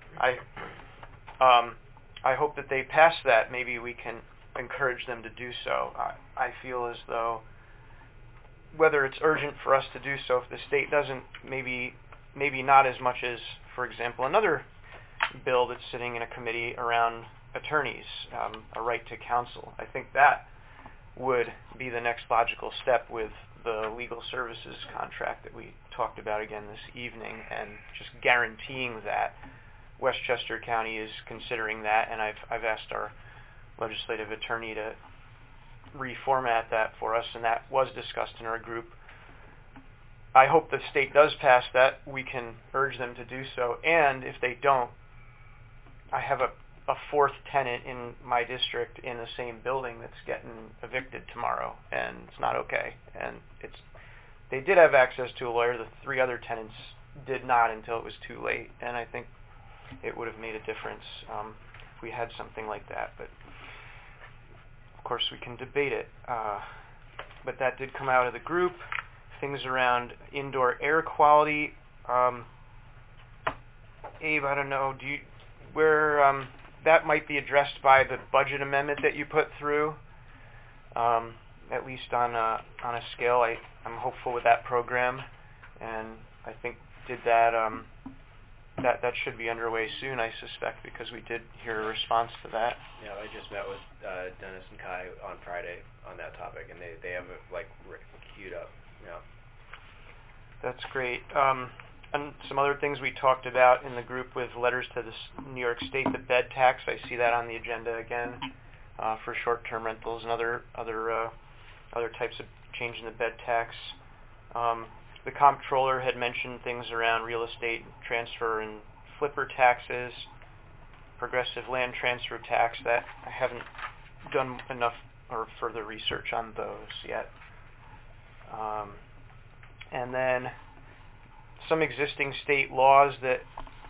I hope that they pass that. Maybe we can encourage them to do so. I feel as though whether it's urgent for us to do so, if the state doesn't, maybe not as much as, for example, another bill that's sitting in a committee around attorneys, a right to counsel. I think that would be the next logical step with the legal services contract that we talked about again this evening, and just guaranteeing that. Westchester County is considering that, and I've asked our legislative attorney to reformat that for us, and that was discussed in our group. I hope the state does pass that. We can urge them to do so, and if they don't, I have a fourth tenant in my district in the same building that's getting evicted tomorrow, and it's not okay. And they did have access to a lawyer. The three other tenants did not until it was too late, and I think it would have made a difference if we had something like that. But of course, we can debate it. But that did come out of the group. Things around indoor air quality. Abe, I don't know. That might be addressed by the budget amendment that you put through, at least on a scale. I'm hopeful with that program, and I think that should be underway soon, I suspect, because we did hear a response to that. Yeah, I just met with Dennis and Kai on Friday on that topic, and they have it queued up. Yeah, that's great. And some other things we talked about in the group with letters to the New York State, the bed tax. I see that on the agenda again for short-term rentals and other types of change in the bed tax. The comptroller had mentioned things around real estate transfer and flipper taxes, progressive land transfer tax. That I haven't done enough or further research on those yet. And then some existing state laws that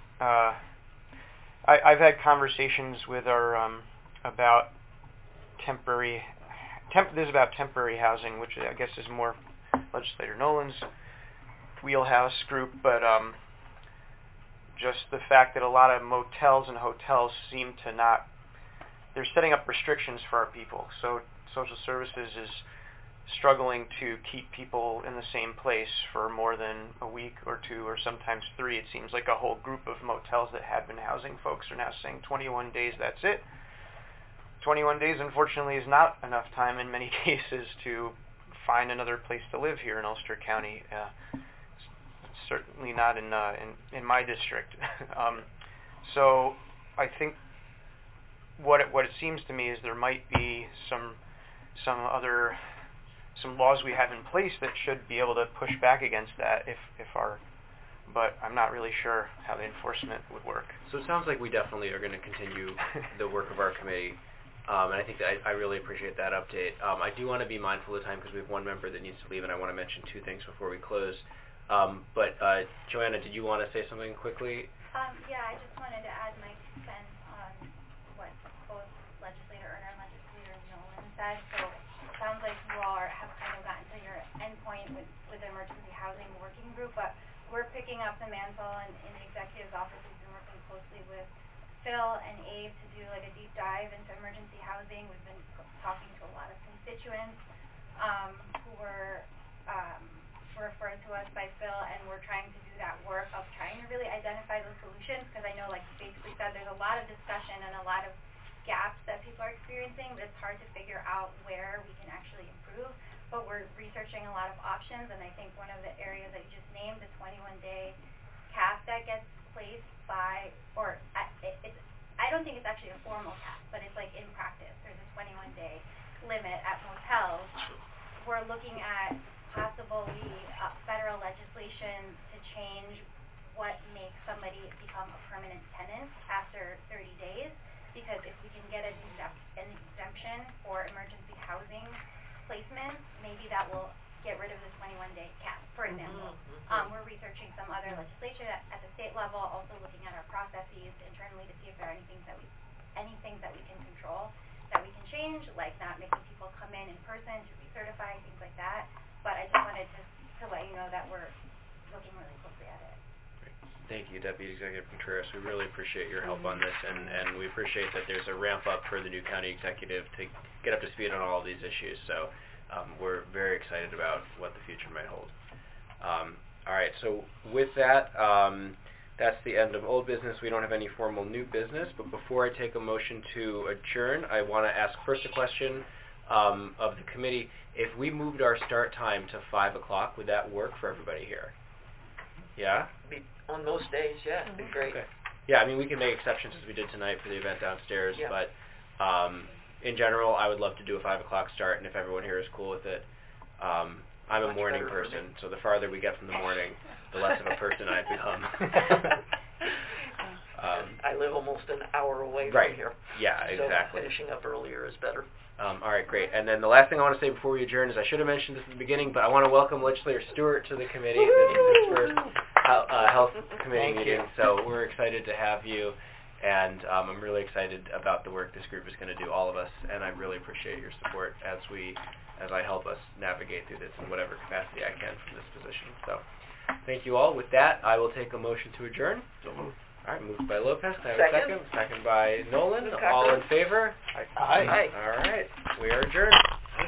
I've had conversations with our about temporary housing, which I guess is more Legislator Nolan's wheelhouse group, but just the fact that a lot of motels and hotels seem to not, they're setting up restrictions for our people. So social services is struggling to keep people in the same place for more than a week or two or sometimes 3. It seems like a whole group of motels that had been housing folks are now saying 21 days, that's it. 21 days, unfortunately, is not enough time in many cases to find another place to live here in Ulster County. Certainly not in my district. So I think what it seems to me is there might be some laws we have in place that should be able to push back against that but I'm not really sure how the enforcement would work. So it sounds like we definitely are going to continue the work of our committee. And I think that I really appreciate that update. I do want to be mindful of time because we have one member that needs to leave, and I want to mention 2 things before we close. But Joanna, did you want to say something quickly? Yeah, I just wanted to add my 2 cents on what both Legislator Erner and Legislator Nolan said. So it sounds like you all have kind of gotten to your endpoint with the emergency housing working group, but we're picking up the mantle, and in the executive's office, we've been working closely with Phil and Abe to do like a deep dive into emergency housing. We've been talking to a lot of constituents who were referred to us by Phil, and we're trying to do that work of trying to really identify those solutions, because I know, like you basically said, there's a lot of discussion and a lot of gaps that people are experiencing, but it's hard to figure out where we can actually improve. But we're researching a lot of options, and I think one of the areas that you just named, the 21-day cap that gets placed by, or it's, I don't think it's actually a formal cap, but it's like in practice, there's a 21-day limit at motels. We're looking at possibly federal legislation to change what makes somebody become a permanent tenant after 30 days, because if we can get an exemption for emergency housing placement, maybe that will get rid of the 21-day cap, for example. We're researching some other legislation at the state level, also looking at our processes internally to see if there are anything that we can control, that we can change, like not making people come in person to recertify, things like that. But I just wanted to let you know that we're looking really closely at it. Thank you, Deputy Executive Contreras. We really appreciate your help on this, and we appreciate that there's a ramp up for the new county executive to get up to speed on all of these issues. So we're very excited about what the future might hold. All right, so with that, that's the end of old business. We don't have any formal new business, but before I take a motion to adjourn, I want to ask first a question of the committee. If we moved our start time to 5 o'clock, would that work for everybody here? Yeah? On most days, yeah, it'd be great. Okay. Yeah, I mean, we can make exceptions as we did tonight for the event downstairs, but in general, I would love to do a 5 o'clock start, and if everyone here is cool with it. I'm a morning person, so the farther we get from the morning, the less of a person I become. I live almost an hour away right. from here. Yeah, exactly. So finishing up earlier is better. All right, great. And then the last thing I want to say before we adjourn is I should have mentioned this at the beginning, but I want to welcome Legislator Stewart to the committee. This is his first health committee meeting, so we're excited to have you. And I'm really excited about the work this group is going to do, all of us, and I really appreciate your support as I help us navigate through this in whatever capacity I can from this position. So thank you all. With that, I will take a motion to adjourn. So moved. All right, moved by Lopez. I have a second. Second by Nolan. All in favor? Aye. All right, we are adjourned.